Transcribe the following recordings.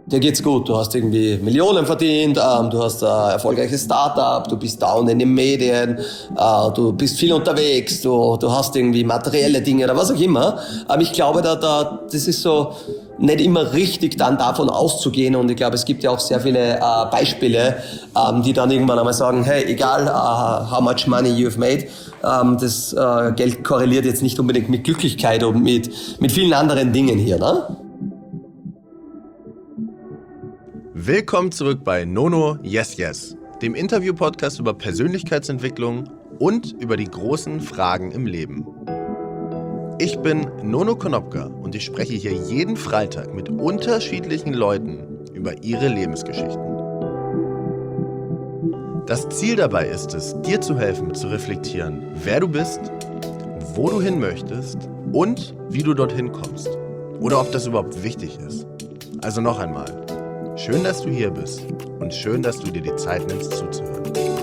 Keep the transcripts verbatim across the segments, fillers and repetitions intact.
dir geht's gut, du hast irgendwie Millionen verdient, ähm, du hast ein erfolgreiches Startup, du bist down in den Medien, äh, du bist viel unterwegs, du, du hast irgendwie materielle Dinge oder was auch immer. Aber ich glaube, da, da, das ist so nicht immer richtig, dann davon auszugehen. Und ich glaube, es gibt ja auch sehr viele äh, Beispiele, ähm, die dann irgendwann einmal sagen, hey, egal uh, how much money you've made, ähm, das äh, Geld korreliert jetzt nicht unbedingt mit Glücklichkeit und mit, mit vielen anderen Dingen hier, ne? Willkommen zurück bei Nono Yes Yes, dem Interview-Podcast über Persönlichkeitsentwicklung und über die großen Fragen im Leben. Ich bin Nono Konopka und ich spreche hier jeden Freitag mit unterschiedlichen Leuten über ihre Lebensgeschichten. Das Ziel dabei ist es, dir zu helfen, zu reflektieren, wer du bist, wo du hin möchtest und wie du dorthin kommst. Oder ob das überhaupt wichtig ist. Also noch einmal. Schön, dass du hier bist und schön, dass du dir die Zeit nimmst zuzuhören.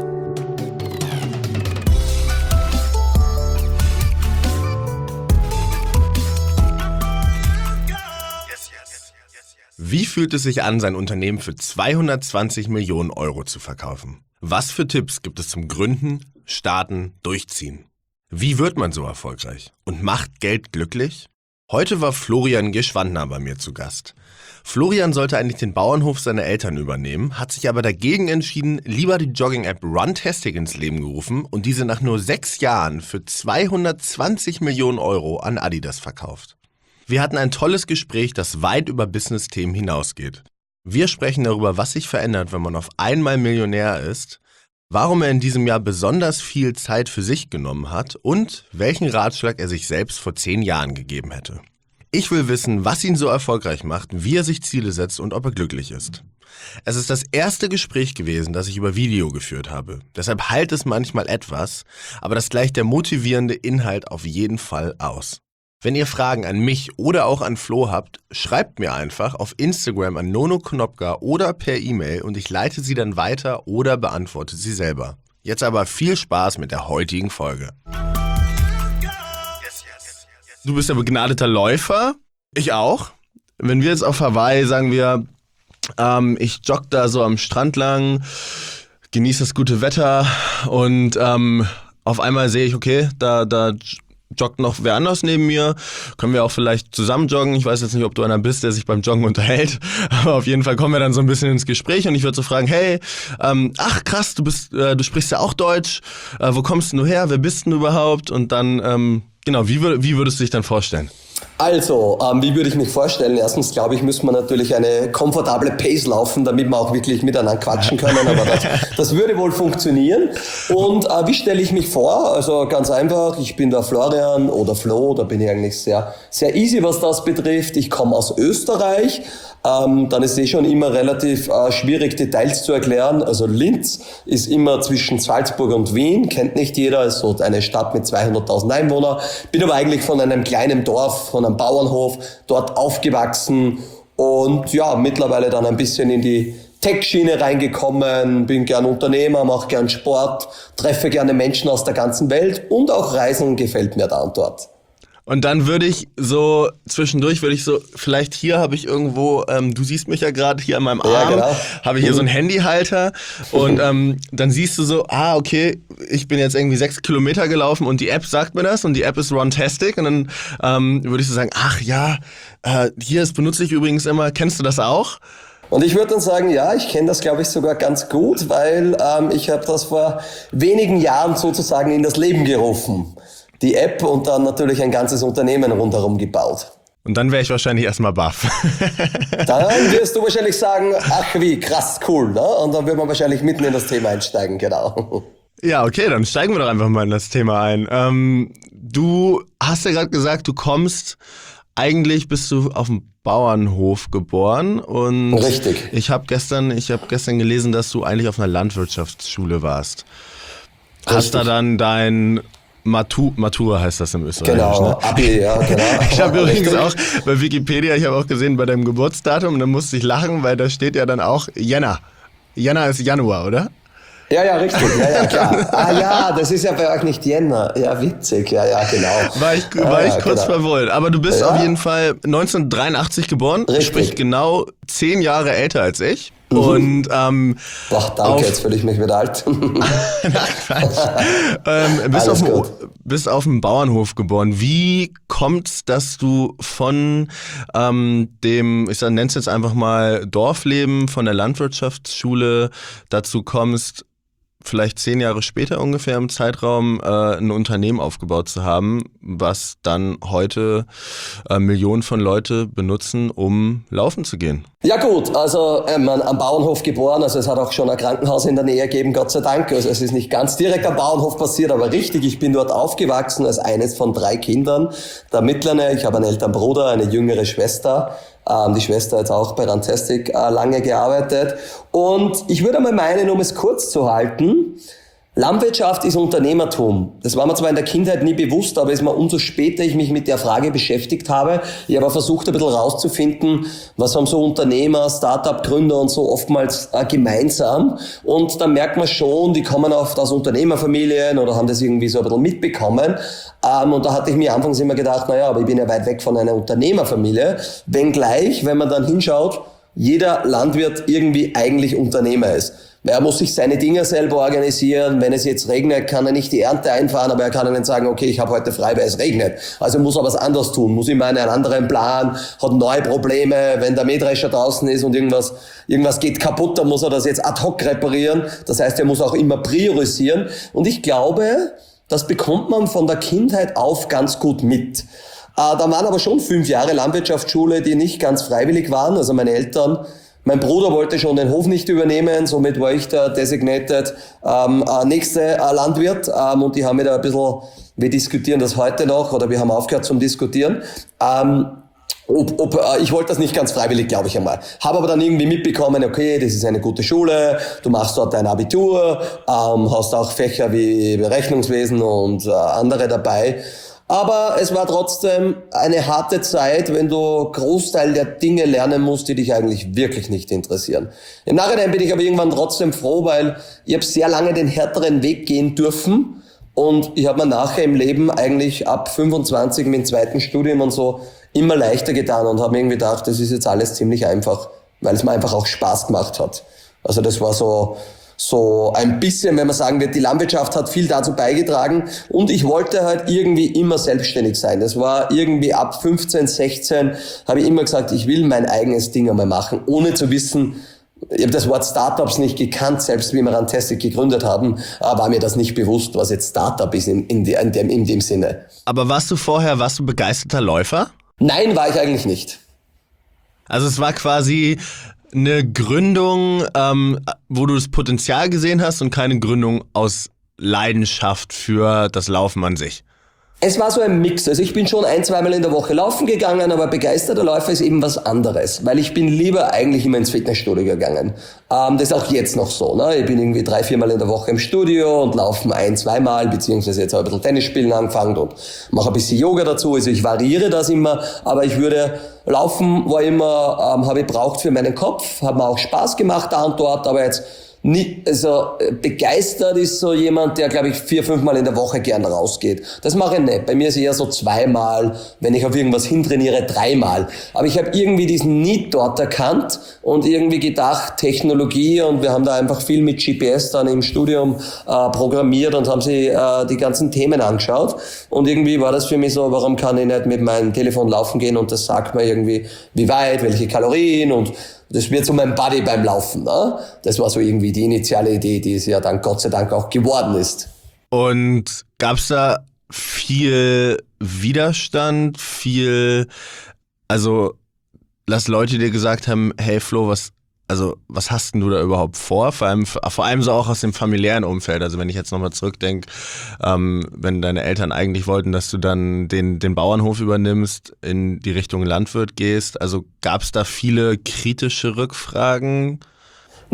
Wie fühlt es sich an, sein Unternehmen für zweihundertzwanzig Millionen Euro zu verkaufen? Was für Tipps gibt es zum Gründen, Starten, Durchziehen? Wie wird man so erfolgreich? Und macht Geld glücklich? Heute war Florian Geschwandner bei mir zu Gast. Florian sollte eigentlich den Bauernhof seiner Eltern übernehmen, hat sich aber dagegen entschieden, lieber die Jogging-App Runtastic ins Leben gerufen und diese nach nur sechs Jahren für zweihundertzwanzig Millionen Euro an Adidas verkauft. Wir hatten ein tolles Gespräch, das weit über Business-Themen hinausgeht. Wir sprechen darüber, was sich verändert, wenn man auf einmal Millionär ist, warum er in diesem Jahr besonders viel Zeit für sich genommen hat und welchen Ratschlag er sich selbst vor zehn Jahren gegeben hätte. Ich will wissen, was ihn so erfolgreich macht, wie er sich Ziele setzt und ob er glücklich ist. Es ist das erste Gespräch gewesen, das ich über Video geführt habe. Deshalb halt es manchmal etwas, aber das gleicht der motivierende Inhalt auf jeden Fall aus. Wenn ihr Fragen an mich oder auch an Flo habt, schreibt mir einfach auf Instagram an Nono Konopka oder per E-Mail und ich leite sie dann weiter oder beantworte sie selber. Jetzt aber viel Spaß mit der heutigen Folge. Du bist ja begnadeter Läufer, ich auch. Wenn wir jetzt auf Hawaii, sagen wir, ähm, ich jogge da so am Strand lang, genieße das gute Wetter und ähm, auf einmal sehe ich, okay, da, da joggt noch wer anders neben mir, können wir auch vielleicht zusammen joggen. Ich weiß jetzt nicht, ob du einer bist, der sich beim Joggen unterhält, aber auf jeden Fall kommen wir dann so ein bisschen ins Gespräch und ich würde so fragen, hey, ähm, ach krass, du bist, äh, du sprichst ja auch Deutsch, äh, wo kommst du her, wer bist du überhaupt? Und dann, ähm, genau, wie, wür- wie würdest du dich dann vorstellen? Also, ähm, wie würde ich mich vorstellen? Erstens, glaube ich, müssen wir natürlich eine komfortable Pace laufen, damit wir auch wirklich miteinander quatschen können, aber das, das würde wohl funktionieren. Und äh, wie stelle ich mich vor? Also ganz einfach, ich bin der Florian oder Flo, da bin ich eigentlich sehr, sehr easy, was das betrifft. Ich komme aus Österreich. Ähm, dann ist eh schon immer relativ äh, schwierig, Details zu erklären. Also Linz ist immer zwischen Salzburg und Wien, kennt nicht jeder, ist so eine Stadt mit zweihunderttausend Einwohnern. Bin aber eigentlich von einem kleinen Dorf, von einem Bauernhof, dort aufgewachsen und ja, mittlerweile dann ein bisschen in die Tech-Schiene reingekommen, bin gern Unternehmer, mache gern Sport, treffe gerne Menschen aus der ganzen Welt und auch Reisen gefällt mir da und dort. Und dann würde ich so, zwischendurch würde ich so, vielleicht hier habe ich irgendwo, ähm, du siehst mich ja gerade hier an meinem Arm, ja, genau. habe ich hier so einen Handyhalter und ähm, dann siehst du so, ah okay, ich bin jetzt irgendwie sechs Kilometer gelaufen und die App sagt mir das und die App ist Runtastic und dann ähm, würde ich so sagen, ach ja, äh, hier, das benutze ich übrigens immer, kennst du das auch? Und ich würde dann sagen, ja, ich kenne das, glaube ich, sogar ganz gut, weil ähm, ich habe das vor wenigen Jahren sozusagen in das Leben gerufen. Die App und dann natürlich ein ganzes Unternehmen rundherum gebaut. Und dann wäre ich wahrscheinlich erstmal baff. Dann wirst du wahrscheinlich sagen, ach wie, krass, cool, ne? Und dann wird man wahrscheinlich mitten in das Thema einsteigen, genau. Ja, okay, dann steigen wir doch einfach mal in das Thema ein. Ähm, du hast ja gerade gesagt, du kommst, eigentlich bist du auf dem Bauernhof geboren und richtig. Ich habe gestern, ich habe gestern gelesen, dass du eigentlich auf einer Landwirtschaftsschule warst. Richtig. Hast da dann dein Matu- Matura heißt das im Österreich. Genau, ne? Abi, ja, genau. Ich habe übrigens Richtig. auch bei Wikipedia, ich habe auch gesehen, bei deinem Geburtsdatum, da musste ich lachen, weil da steht ja dann auch Jänner. Jänner ist Januar, oder? Ja, ja, richtig, ja, ja, klar. Ah ja, das ist ja bei euch nicht Jänner. Ja, witzig, ja, ja, genau. War ich, war ah, ich ja, kurz genau. verwirrt. Aber du bist Ja. auf jeden Fall neunzehnhundertdreiundachtzig geboren, Richtig. sprich genau zehn Jahre älter als ich. Mhm. Und ähm, Boah, danke, auf, jetzt fühle ich mich wieder alt. Na, Quatsch. ähm, bist, auf Alles dem, gut. bist auf dem Bauernhof geboren. Wie kommt's, dass du von ähm, dem, ich nenne es jetzt einfach mal Dorfleben, von der Landwirtschaftsschule dazu kommst, vielleicht zehn Jahre später ungefähr im Zeitraum äh, ein Unternehmen aufgebaut zu haben, was dann heute äh, Millionen von Leute benutzen, um laufen zu gehen? Ja gut, also ähm, am Bauernhof geboren, also es hat auch schon ein Krankenhaus in der Nähe gegeben, Gott sei Dank. Also es ist nicht ganz direkt am Bauernhof passiert, aber richtig, ich bin dort aufgewachsen als eines von drei Kindern. Der mittlere, ich habe einen älteren Bruder, eine jüngere Schwester. Ähm, die Schwester hat jetzt auch bei Rantastic äh, lange gearbeitet. Und ich würde mal meinen, um es kurz zu halten, Landwirtschaft ist Unternehmertum. Das war mir zwar in der Kindheit nie bewusst, aber ist mir umso später ich mich mit der Frage beschäftigt habe. Ich habe versucht, ein bisschen rauszufinden, was haben so Unternehmer, Start-up-Gründer und so oftmals äh, gemeinsam. Und dann merkt man schon, die kommen oft aus Unternehmerfamilien oder haben das irgendwie so ein bisschen mitbekommen. Ähm, und da hatte ich mir anfangs immer gedacht, naja, aber ich bin ja weit weg von einer Unternehmerfamilie. Wenngleich, wenn man dann hinschaut, jeder Landwirt irgendwie eigentlich Unternehmer ist. Er muss sich seine Dinge selber organisieren. Wenn es jetzt regnet, kann er nicht die Ernte einfahren, aber er kann dann sagen, okay, ich habe heute frei, weil es regnet. Also muss er was anderes tun, muss immer einen anderen Plan, hat neue Probleme. Wenn der Mähdrescher draußen ist und irgendwas, irgendwas geht kaputt, dann muss er das jetzt ad hoc reparieren. Das heißt, er muss auch immer priorisieren. Und ich glaube, das bekommt man von der Kindheit auf ganz gut mit. Äh, da waren aber schon fünf Jahre Landwirtschaftsschule, die nicht ganz freiwillig waren. Also meine Eltern, mein Bruder wollte schon den Hof nicht übernehmen, somit war ich der designated ähm, äh, nächste äh, Landwirt. Ähm, und die haben mir da ein bisschen, wir diskutieren das heute noch, oder wir haben aufgehört zum Diskutieren. Ähm, Ob, ob, äh, ich wollte das nicht ganz freiwillig, glaube ich einmal. Habe aber dann irgendwie mitbekommen, okay, das ist eine gute Schule, du machst dort dein Abitur, ähm, hast auch Fächer wie Rechnungswesen und äh, andere dabei. Aber es war trotzdem eine harte Zeit, wenn du Großteil der Dinge lernen musst, die dich eigentlich wirklich nicht interessieren. Im Nachhinein bin ich aber irgendwann trotzdem froh, weil ich habe sehr lange den härteren Weg gehen dürfen. Und ich habe mir nachher im Leben eigentlich ab fünfundzwanzig mit dem zweiten Studium und so immer leichter getan und habe mir irgendwie gedacht, das ist jetzt alles ziemlich einfach, weil es mir einfach auch Spaß gemacht hat. Also das war so so ein bisschen, wenn man sagen wird, die Landwirtschaft hat viel dazu beigetragen und ich wollte halt irgendwie immer selbstständig sein. Das war irgendwie ab fünfzehn, sechzehn habe ich immer gesagt, ich will mein eigenes Ding einmal machen, ohne zu wissen, ich habe das Wort Startups nicht gekannt, selbst wie wir Rantastic gegründet haben, war mir das nicht bewusst, was jetzt Startup ist in, in, de, in, dem, in dem Sinne. Aber warst du vorher, warst du begeisterter Läufer? Nein, war ich eigentlich nicht. Also es war quasi eine Gründung, ähm, wo du das Potenzial gesehen hast und keine Gründung aus Leidenschaft für das Laufen an sich. Es war so ein Mix. Also ich bin schon ein-, zweimal in der Woche laufen gegangen, aber begeisterter Läufer ist eben was anderes, weil ich bin lieber eigentlich immer ins Fitnessstudio gegangen. Ähm, das ist auch jetzt noch so. Ne? Ich bin irgendwie drei-, viermal in der Woche im Studio und laufen ein-, zweimal, beziehungsweise jetzt habe ich ein bisschen Tennis spielen angefangen und mache ein bisschen Yoga dazu. Also ich variiere das immer, aber ich würde, Laufen war immer, ähm, habe ich braucht für meinen Kopf, hat mir auch Spaß gemacht da und dort, aber jetzt nicht, also begeistert ist so jemand, der, glaube ich, vier, fünfmal in der Woche gern rausgeht. Das mache ich nicht. Bei mir ist eher so zweimal, wenn ich auf irgendwas hintrainiere, dreimal. Aber ich habe irgendwie diesen Need dort erkannt und irgendwie gedacht, Technologie, und wir haben da einfach viel mit G P S dann im Studium äh, programmiert und haben sie äh, die ganzen Themen angeschaut. Und irgendwie war das für mich so, warum kann ich nicht mit meinem Telefon laufen gehen und das sagt mir irgendwie, wie weit, welche Kalorien, und das wird so mein Buddy beim Laufen. Ne? Das war so irgendwie die initiale Idee, die es ja dann Gott sei Dank auch geworden ist. Und gab's da viel Widerstand, viel, also, dass Leute dir gesagt haben, hey Flo, was, also, was hast denn du da überhaupt vor? Vor allem, vor allem so auch aus dem familiären Umfeld. Also, wenn ich jetzt nochmal zurückdenke, ähm, wenn deine Eltern eigentlich wollten, dass du dann den, den Bauernhof übernimmst, in die Richtung Landwirt gehst. Also, gab's da viele kritische Rückfragen?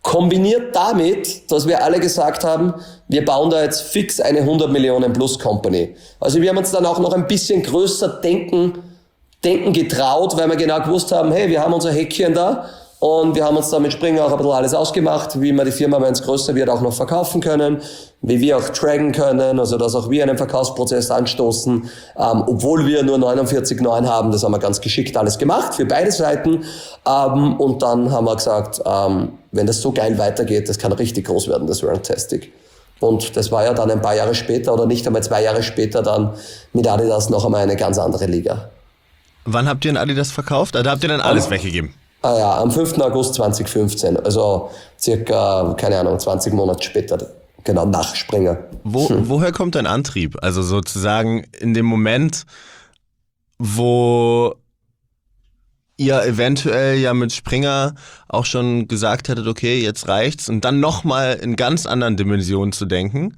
Kombiniert damit, dass wir alle gesagt haben, wir bauen da jetzt fix eine hundert Millionen plus Company. Also wir haben uns dann auch noch ein bisschen größer denken, denken getraut, weil wir genau gewusst haben, hey, wir haben unser Häkchen da und wir haben uns da mit Springer auch ein bisschen alles ausgemacht, wie wir die Firma, wenn es größer wird, auch noch verkaufen können, wie wir auch tracken können, also dass auch wir einen Verkaufsprozess anstoßen, ähm, obwohl wir nur neunundvierzig Komma neun haben, das haben wir ganz geschickt alles gemacht für beide Seiten, ähm, und dann haben wir gesagt, ähm, wenn das so geil weitergeht, das kann richtig groß werden, das Runtastic. Und das war ja dann ein paar Jahre später oder nicht einmal zwei Jahre später dann mit Adidas noch einmal eine ganz andere Liga. Wann habt ihr in Adidas verkauft? Da habt ihr dann alles um, weggegeben? Ah ja, am fünften August zweitausendfünfzehn, also circa, keine Ahnung, zwanzig Monate später. Genau, nach Springer. Wo, hm. Woher kommt dein Antrieb? Also sozusagen in dem Moment, wo ihr eventuell ja mit Springer auch schon gesagt hättet, okay, jetzt reicht's, und dann nochmal in ganz anderen Dimensionen zu denken,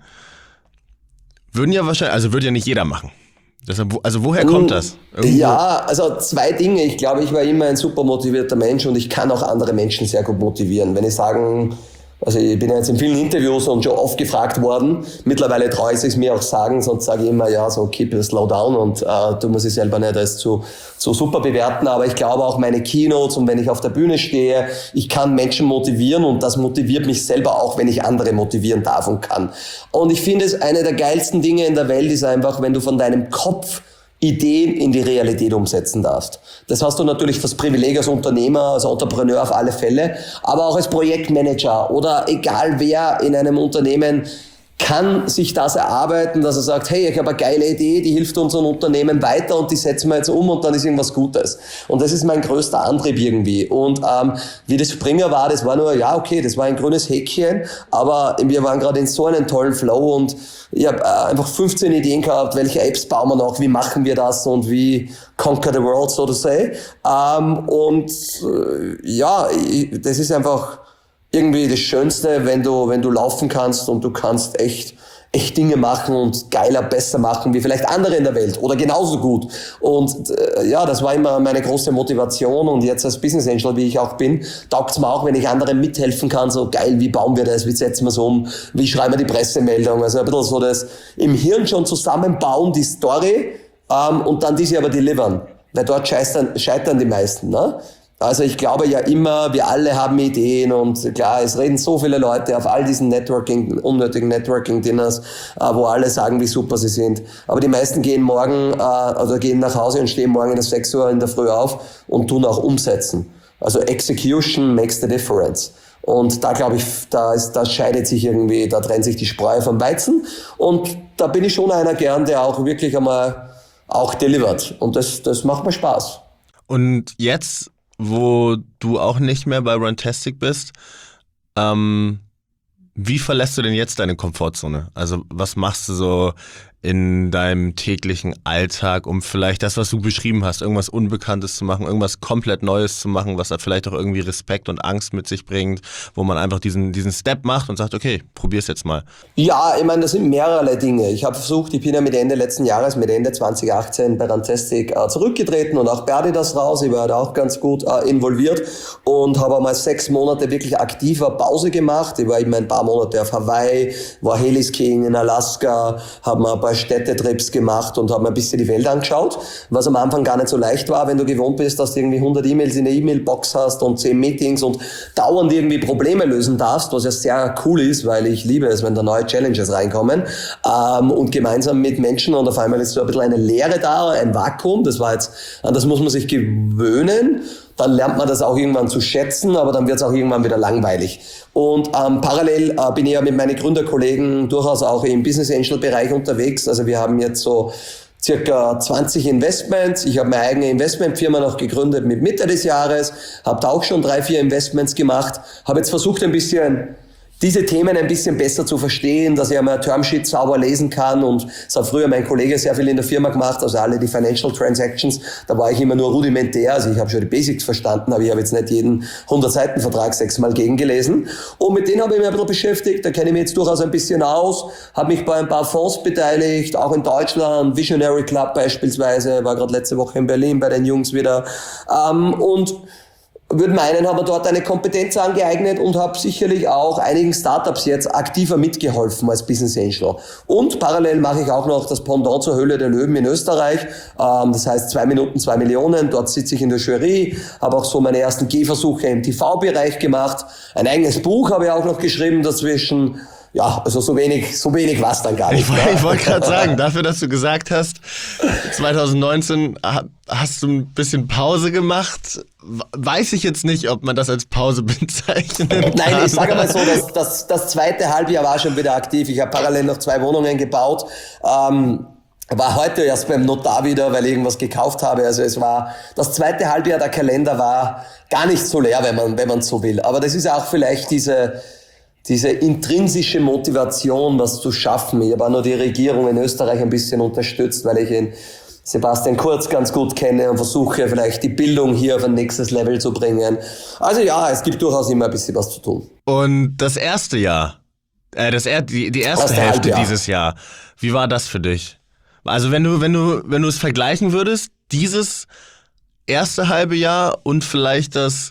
würden ja wahrscheinlich, also würde ja nicht jeder machen. Deshalb, also woher kommt das? Irgendwo? Ja, also zwei Dinge. Ich glaube, ich war immer ein super motivierter Mensch und ich kann auch andere Menschen sehr gut motivieren. Wenn ich sagen... Also ich bin ja jetzt in vielen Interviews und schon oft gefragt worden. Mittlerweile traue ich es mir auch sagen, sonst sage ich immer, ja, so keep it slow down und äh, du musst es selber nicht als zu, zu super bewerten. Aber ich glaube auch meine Keynotes und wenn ich auf der Bühne stehe, ich kann Menschen motivieren und das motiviert mich selber auch, wenn ich andere motivieren darf und kann. Und ich finde es eine der geilsten Dinge in der Welt ist einfach, wenn du von deinem Kopf Ideen in die Realität umsetzen darfst. Das hast du natürlich das Privileg als Unternehmer, als Entrepreneur auf alle Fälle, aber auch als Projektmanager oder egal wer in einem Unternehmen kann sich das erarbeiten, dass er sagt, hey, ich habe eine geile Idee, die hilft unserem Unternehmen weiter und die setzen wir jetzt um und dann ist irgendwas Gutes. Und das ist mein größter Antrieb irgendwie. Und ähm, wie das Springer war, das war nur, ja okay, das war ein grünes Häkchen, aber wir waren gerade in so einem tollen Flow und ich habe äh, einfach fünfzehn Ideen gehabt, welche Apps bauen wir noch, wie machen wir das und wie conquer the world, so to say. Ähm, und äh, ja, ich, das ist einfach irgendwie das Schönste, wenn du, wenn du laufen kannst und du kannst echt, echt Dinge machen und geiler, besser machen, wie vielleicht andere in der Welt oder genauso gut. Und äh, ja, das war immer meine große Motivation und jetzt als Business Angel, wie ich auch bin, taugt's mir auch, wenn ich anderen mithelfen kann, so geil, wie bauen wir das, wie setzen wir es um, wie schreiben wir die Pressemeldung, also ein bisschen so das im Hirn schon zusammenbauen, die Story, ähm, und dann diese aber delivern, weil dort scheitern, scheitern die meisten, ne? Also ich glaube ja immer, wir alle haben Ideen und klar, es reden so viele Leute auf all diesen Networking, unnötigen Networking-Dinners, äh, wo alle sagen, wie super sie sind. Aber die meisten gehen morgen, äh, oder gehen nach Hause und stehen morgen um sechs Uhr in der Früh auf und tun auch umsetzen. Also Execution makes the difference. Und da glaube ich, da ist, da scheidet sich irgendwie, da trennt sich die Spreu vom Weizen. Und da bin ich schon einer gern, der auch wirklich einmal auch delivert. Und das, das macht mir Spaß. Und jetzt, wo du auch nicht mehr bei Runtastic bist, ähm, wie verlässt du denn jetzt deine Komfortzone? Also was machst du so in deinem täglichen Alltag, um vielleicht das, was du beschrieben hast, irgendwas Unbekanntes zu machen, irgendwas komplett Neues zu machen, was da vielleicht auch irgendwie Respekt und Angst mit sich bringt, wo man einfach diesen diesen Step macht und sagt, okay, probier's jetzt mal. Ja, ich meine, das sind mehrere Dinge. Ich habe versucht, ich bin ja mit Ende letzten Jahres, mit Ende zwanzig achtzehn bei Runtastic äh, zurückgetreten und auch bei Adidas raus. Ich war da auch ganz gut äh, involviert und habe einmal sechs Monate wirklich aktiver Pause gemacht. Ich war eben ein paar Monate auf Hawaii, war Heliskiing in Alaska, habe mal ein paar Städtetrips gemacht und habe mir ein bisschen die Welt angeschaut, was am Anfang gar nicht so leicht war, wenn du gewohnt bist, dass du irgendwie hundert E-Mails in der E-Mail-Box hast und zehn Meetings und dauernd irgendwie Probleme lösen darfst, was ja sehr cool ist, weil ich liebe es, wenn da neue Challenges reinkommen, ähm, und gemeinsam mit Menschen und auf einmal ist so ein bisschen eine Leere da, ein Vakuum, das war jetzt, an das muss man sich gewöhnen. Dann lernt man das auch irgendwann zu schätzen, aber dann wird es auch irgendwann wieder langweilig. Und ähm, parallel äh, bin ich ja mit meinen Gründerkollegen durchaus auch im Business Angel Bereich unterwegs. Also wir haben jetzt so circa zwanzig Investments. Ich habe meine eigene Investmentfirma noch gegründet mit Mitte des Jahres, habe da auch schon drei, vier Investments gemacht, habe jetzt versucht ein bisschen diese Themen ein bisschen besser zu verstehen, dass ich einmal Termsheet sauber lesen kann und das hat früher mein Kollege sehr viel in der Firma gemacht, also alle die Financial Transactions, da war ich immer nur rudimentär, also ich habe schon die Basics verstanden, aber ich habe jetzt nicht jeden hundert-Seiten-Vertrag sechsmal gegengelesen und mit denen habe ich mich ein bisschen beschäftigt, da kenne ich mich jetzt durchaus ein bisschen aus, habe mich bei ein paar Fonds beteiligt, auch in Deutschland, Visionary Club beispielsweise, war gerade letzte Woche in Berlin bei den Jungs wieder, ähm, und würde meinen, habe mir dort eine Kompetenz angeeignet und habe sicherlich auch einigen Startups jetzt aktiver mitgeholfen als Business Angel. Und parallel mache ich auch noch das Pendant zur Höhle der Löwen in Österreich. Ähm, das heißt zwei Minuten, zwei Millionen. Dort sitze ich in der Jury, habe auch so meine ersten Gehversuche im T V-Bereich gemacht. Ein eigenes Buch habe ich auch noch geschrieben dazwischen. Ja, also so wenig, so wenig war es dann gar nicht. Ich, ich wollte gerade sagen, dafür, dass du gesagt hast, zwanzig neunzehn hast du ein bisschen Pause gemacht. Weiß ich jetzt nicht, ob man das als Pause bezeichnen kann. Nein, ich sage mal so, dass, dass, das zweite Halbjahr war schon wieder aktiv. Ich habe parallel noch zwei Wohnungen gebaut. Ähm, war heute erst beim Notar wieder, weil ich irgendwas gekauft habe. Also es war, das zweite Halbjahr, der Kalender war gar nicht so leer, wenn man, wenn man so will. Aber das ist auch vielleicht diese, diese intrinsische Motivation, was zu schaffen. Ich habe auch nur die Regierung in Österreich ein bisschen unterstützt, weil ich ihn Sebastian Kurz ganz gut kenne und versuche vielleicht die Bildung hier auf ein nächstes Level zu bringen. Also ja, es gibt durchaus immer ein bisschen was zu tun. Und das erste Jahr, äh, das er, die, die erste Erste Hälfte Halbjahr. dieses Jahr, wie war das für dich? Also wenn du, wenn du, wenn du es vergleichen würdest, dieses erste halbe Jahr und vielleicht das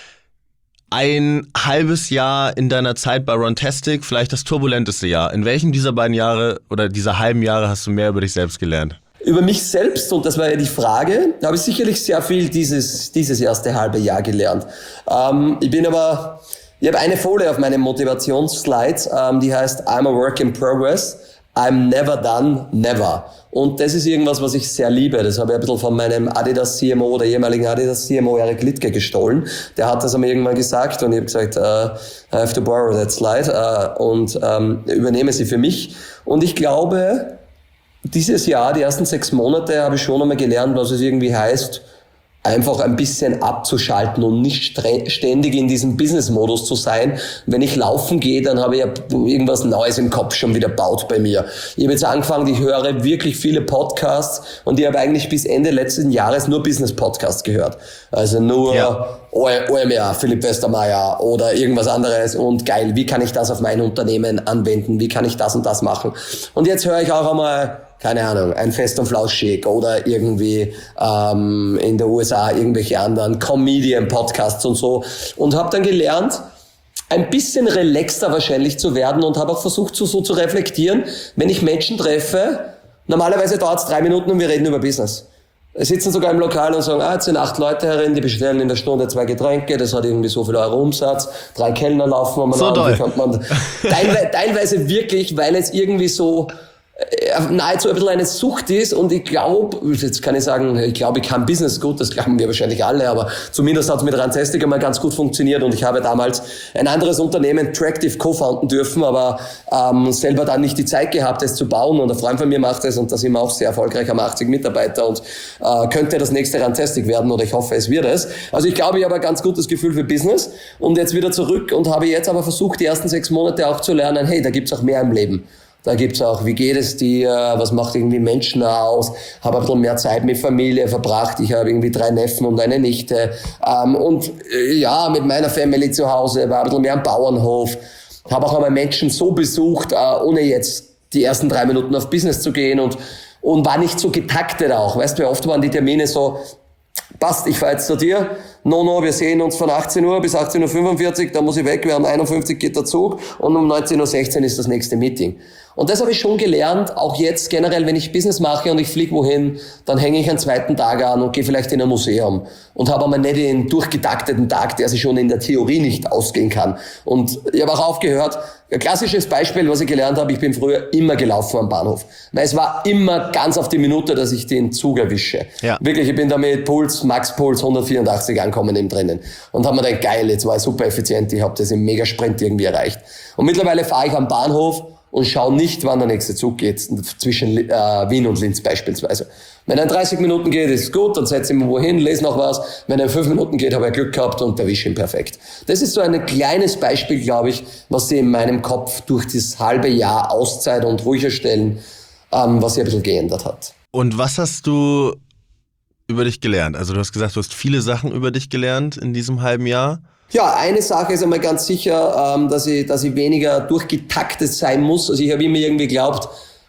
ein halbes Jahr in deiner Zeit bei Runtastic, vielleicht das turbulenteste Jahr. In welchem dieser beiden Jahre oder dieser halben Jahre hast du mehr über dich selbst gelernt? Über mich selbst, und das war ja die Frage, habe ich sicherlich sehr viel dieses, dieses erste halbe Jahr gelernt. Ähm, ich bin aber, ich habe eine Folie auf meinen Motivationsslides, ähm, die heißt I'm a work in progress. I'm never done, never. Und das ist irgendwas, was ich sehr liebe. Das habe ich ein bisschen von meinem Adidas C M O oder ehemaligen Adidas C M O Eric Liedtke gestohlen. Der hat das mir irgendwann gesagt und ich habe gesagt, uh, I have to borrow that slide uh, und um, übernehme sie für mich. Und ich glaube, dieses Jahr, die ersten sechs Monate, habe ich schon einmal gelernt, was es irgendwie heißt, einfach ein bisschen abzuschalten und nicht ständig in diesem Business-Modus zu sein. Wenn ich laufen gehe, dann habe ich ja irgendwas Neues im Kopf schon wieder baut bei mir. Ich habe jetzt angefangen, ich höre wirklich viele Podcasts und ich habe eigentlich bis Ende letzten Jahres nur Business-Podcasts gehört. Also nur ja. O M R, Philipp Westermeier oder irgendwas anderes und geil, wie kann ich das auf mein Unternehmen anwenden? Wie kann ich das und das machen? Und jetzt höre ich auch einmal, keine Ahnung, ein Fest und Flauschig oder irgendwie ähm, in der U S A irgendwelche anderen Comedian-Podcasts und so und habe dann gelernt, ein bisschen relaxter wahrscheinlich zu werden und habe auch versucht, so, so zu reflektieren, wenn ich Menschen treffe, normalerweise dauert es drei Minuten und wir reden über Business. Es sitzen sogar im Lokal und sagen, ah, jetzt sind acht Leute herin, die bestellen in der Stunde zwei Getränke, das hat irgendwie so viel Euro Umsatz, drei Kellner laufen um so an, doll. man teilweise, teilweise wirklich, weil es irgendwie so nahezu ein bisschen eine Sucht ist und ich glaube, jetzt kann ich sagen, ich glaube, ich kann Business gut, das glauben wir wahrscheinlich alle, aber zumindest hat es mit Runtastic einmal ganz gut funktioniert und ich habe damals ein anderes Unternehmen, Tractive, co-founden dürfen, aber ähm, selber dann nicht die Zeit gehabt, es zu bauen und ein Freund von mir macht es und da sind wir auch sehr erfolgreich, haben achtzig Mitarbeiter und äh, könnte das nächste Runtastic werden oder ich hoffe, es wird es. Also ich glaube, ich habe ein ganz gutes Gefühl für Business und jetzt wieder zurück und habe jetzt aber versucht, die ersten sechs Monate auch zu lernen, hey, da gibt's auch mehr im Leben. Da gibt's auch, wie geht es dir, was macht irgendwie Menschen aus, habe ein bisschen mehr Zeit mit Familie verbracht, ich habe irgendwie drei Neffen und eine Nichte ähm, und äh, ja, mit meiner Family zu Hause, war ein bisschen mehr am Bauernhof, habe auch einmal Menschen so besucht, äh, ohne jetzt die ersten drei Minuten auf Business zu gehen und und war nicht so getaktet auch, weißt du, oft waren die Termine so, passt, ich fahr jetzt zu dir, no, no, wir sehen uns von achtzehn Uhr bis achtzehn Uhr fünfundvierzig, da muss ich weg, wir haben einundfünfzig geht der Zug und um neunzehn Uhr sechzehn ist das nächste Meeting. Und das habe ich schon gelernt, auch jetzt generell, wenn ich Business mache und ich fliege wohin, dann hänge ich einen zweiten Tag an und gehe vielleicht in ein Museum und habe aber nicht den durchgetakteten Tag, der sich schon in der Theorie nicht ausgehen kann. Und ich habe auch aufgehört, ein klassisches Beispiel, was ich gelernt habe, ich bin früher immer gelaufen am Bahnhof. Weil es war immer ganz auf die Minute, dass ich den Zug erwische. Ja. Wirklich, ich bin da mit Puls, Max-Puls hundertvierundachtzig angekommen im drinnen. Und habe mir gedacht, geil, jetzt war ich super effizient, ich habe das im Megasprint irgendwie erreicht. Und mittlerweile fahre ich am Bahnhof und schaue nicht, wann der nächste Zug geht, zwischen äh, Wien und Linz beispielsweise. Wenn er in dreißig Minuten geht, ist gut, dann setze ich mich wohin, lese noch was. Wenn er in fünf Minuten geht, habe ich Glück gehabt und erwische ihn perfekt. Das ist so ein kleines Beispiel, glaube ich, was sich in meinem Kopf durch das halbe Jahr Auszeit und ruhiger stellen, ähm, was sich ein bisschen geändert hat. Und was hast du über dich gelernt? Also du hast gesagt, du hast viele Sachen über dich gelernt in diesem halben Jahr. Ja, eine Sache ist einmal ganz sicher, ähm, dass ich, dass ich weniger durchgetaktet sein muss. Also ich habe immer irgendwie geglaubt,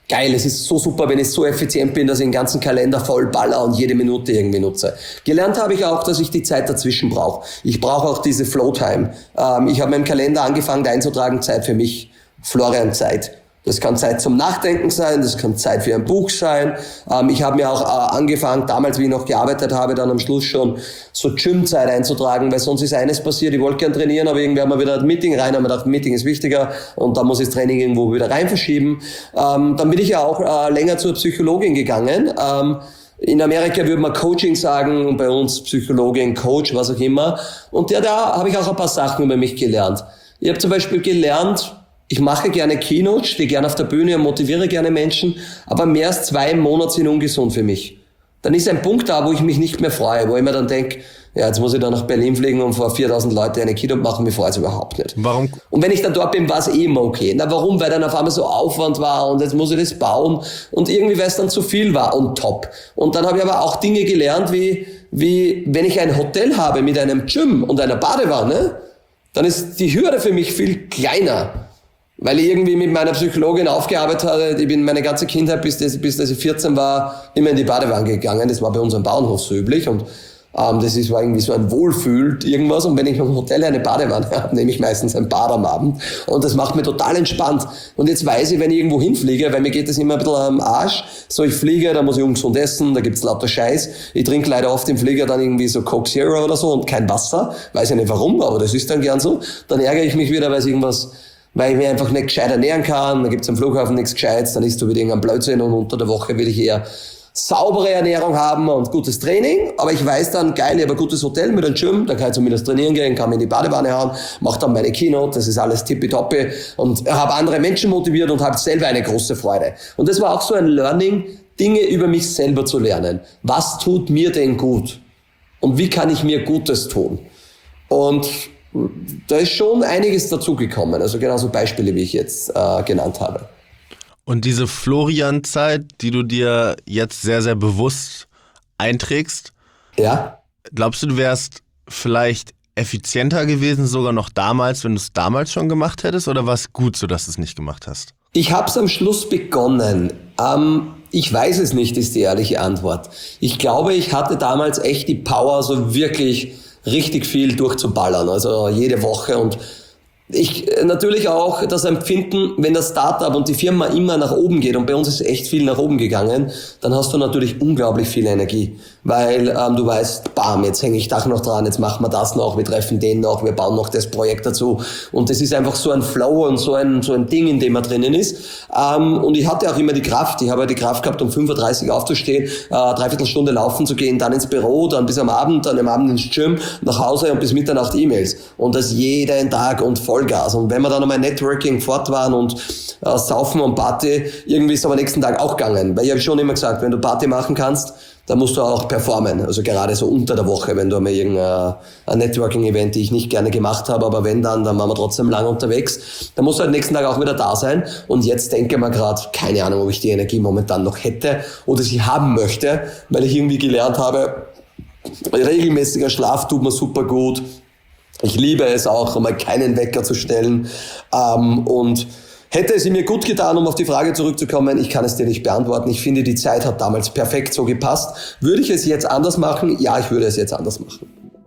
geil, es ist so super, wenn ich so effizient bin, dass ich den ganzen Kalender voll baller und jede Minute irgendwie nutze. Gelernt habe ich auch, dass ich die Zeit dazwischen brauche. Ich brauche auch diese Flow-Time. Ähm, ich habe meinen Kalender angefangen einzutragen, Zeit für mich, Florian-Zeit. Das kann Zeit zum Nachdenken sein, das kann Zeit für ein Buch sein. Ähm, ich habe mir auch äh, angefangen, damals, wie ich noch gearbeitet habe, dann am Schluss schon so Gym-Zeit einzutragen, weil sonst ist eines passiert, ich wollte gern trainieren, aber irgendwie haben wir wieder ein Meeting rein, haben wir gedacht, Meeting ist wichtiger und da muss ich das Training irgendwo wieder rein verschieben. Ähm, dann bin ich ja auch äh, länger zur Psychologin gegangen. Ähm, In Amerika würde man Coaching sagen, bei uns Psychologin, Coach, was auch immer. Und der, da habe ich auch ein paar Sachen über mich gelernt. Ich habe zum Beispiel gelernt, ich mache gerne Keynote, stehe gerne auf der Bühne und motiviere gerne Menschen, aber mehr als zwei im Monat sind ungesund für mich. Dann ist ein Punkt da, wo ich mich nicht mehr freue, wo ich mir dann denke, ja, jetzt muss ich dann nach Berlin fliegen und vor viertausend Leute eine Keynote machen, mir freut es überhaupt nicht. Warum? Und wenn ich dann dort bin, war es eh immer okay. Na, warum? Weil dann auf einmal so Aufwand war und jetzt muss ich das bauen und irgendwie, weil es dann zu viel war und top. Und dann habe ich aber auch Dinge gelernt, wie, wie, wenn ich ein Hotel habe mit einem Gym und einer Badewanne, dann ist die Hürde für mich viel kleiner. Weil ich irgendwie mit meiner Psychologin aufgearbeitet habe, ich bin meine ganze Kindheit, bis, das, bis dass ich vierzehn war, immer in die Badewanne gegangen. Das war bei uns am Bauernhof so üblich und ähm, das ist, war irgendwie so ein Wohlfühl irgendwas. Und wenn ich im Hotel eine Badewanne habe, nehme ich meistens ein Bad am Abend und das macht mir total entspannt. Und jetzt weiß ich, wenn ich irgendwo hinfliege, weil mir geht das immer ein bisschen am Arsch, so ich fliege, da muss ich ungesund essen, da gibt's lauter Scheiß. Ich trinke leider oft im Flieger dann irgendwie so Coke Zero oder so und kein Wasser. Weiß ja nicht warum, aber das ist dann gern so. Dann ärgere ich mich wieder, weil es irgendwas... weil ich mich einfach nicht gescheit ernähren kann, dann gibt's am Flughafen nichts Gescheites, dann isst du wieder irgendein Blödsinn und unter der Woche will ich eher saubere Ernährung haben und gutes Training, aber ich weiß dann, geil, ich habe ein gutes Hotel mit einem Gym, da kann ich zumindest trainieren gehen, kann mich in die Badewanne hauen, mache dann meine Keynote, das ist alles tippitoppi und habe andere Menschen motiviert und habe selber eine große Freude. Und das war auch so ein Learning, Dinge über mich selber zu lernen. Was tut mir denn gut? Und wie kann ich mir Gutes tun? Und da ist schon einiges dazugekommen, also genauso Beispiele, wie ich jetzt äh, genannt habe. Und diese Florian-Zeit, die du dir jetzt sehr, sehr bewusst einträgst, ja? Glaubst du, du wärst vielleicht effizienter gewesen, sogar noch damals, wenn du es damals schon gemacht hättest, oder war es gut, so dass du es nicht gemacht hast? Ich habe es am Schluss begonnen. Ähm, ich weiß es nicht, ist die ehrliche Antwort. Ich glaube, ich hatte damals echt die Power, so wirklich richtig viel durchzuballern, also jede Woche. Und ich natürlich auch das Empfinden, wenn das Startup und die Firma immer nach oben geht, und bei uns ist echt viel nach oben gegangen, dann hast du natürlich unglaublich viel Energie, weil ähm, du weißt, bam, jetzt hänge ich da noch dran, jetzt machen wir das noch, wir treffen den noch, wir bauen noch das Projekt dazu, und das ist einfach so ein Flow und so ein so ein Ding, in dem man drinnen ist. Ähm, und ich hatte auch immer die Kraft, ich habe die Kraft gehabt, um fünf Uhr dreißig aufzustehen, äh, dreiviertel Stunde laufen zu gehen, dann ins Büro, dann bis am Abend, dann am Abend ins Gym, nach Hause und bis Mitternacht E-Mails, und das jeden Tag und voll Gas. Und wenn wir dann nochmal Networking fort waren und äh, Saufen und Party, irgendwie ist es aber nächsten Tag auch gegangen. Weil ich habe schon immer gesagt, wenn du Party machen kannst, dann musst du auch performen. Also gerade so unter der Woche, wenn du einmal irgendein Networking-Event, die ich nicht gerne gemacht habe, aber wenn dann, dann waren wir trotzdem lang unterwegs. Dann musst du halt nächsten Tag auch wieder da sein. Und jetzt denke ich mir gerade, keine Ahnung, ob ich die Energie momentan noch hätte oder sie haben möchte, weil ich irgendwie gelernt habe, regelmäßiger Schlaf tut mir super gut. Ich liebe es auch, mal keinen Wecker zu stellen. Ähm, und hätte es mir gut getan, um auf die Frage zurückzukommen, ich kann es dir nicht beantworten. Ich finde, die Zeit hat damals perfekt so gepasst. Würde ich es jetzt anders machen? Ja, ich würde es jetzt anders machen.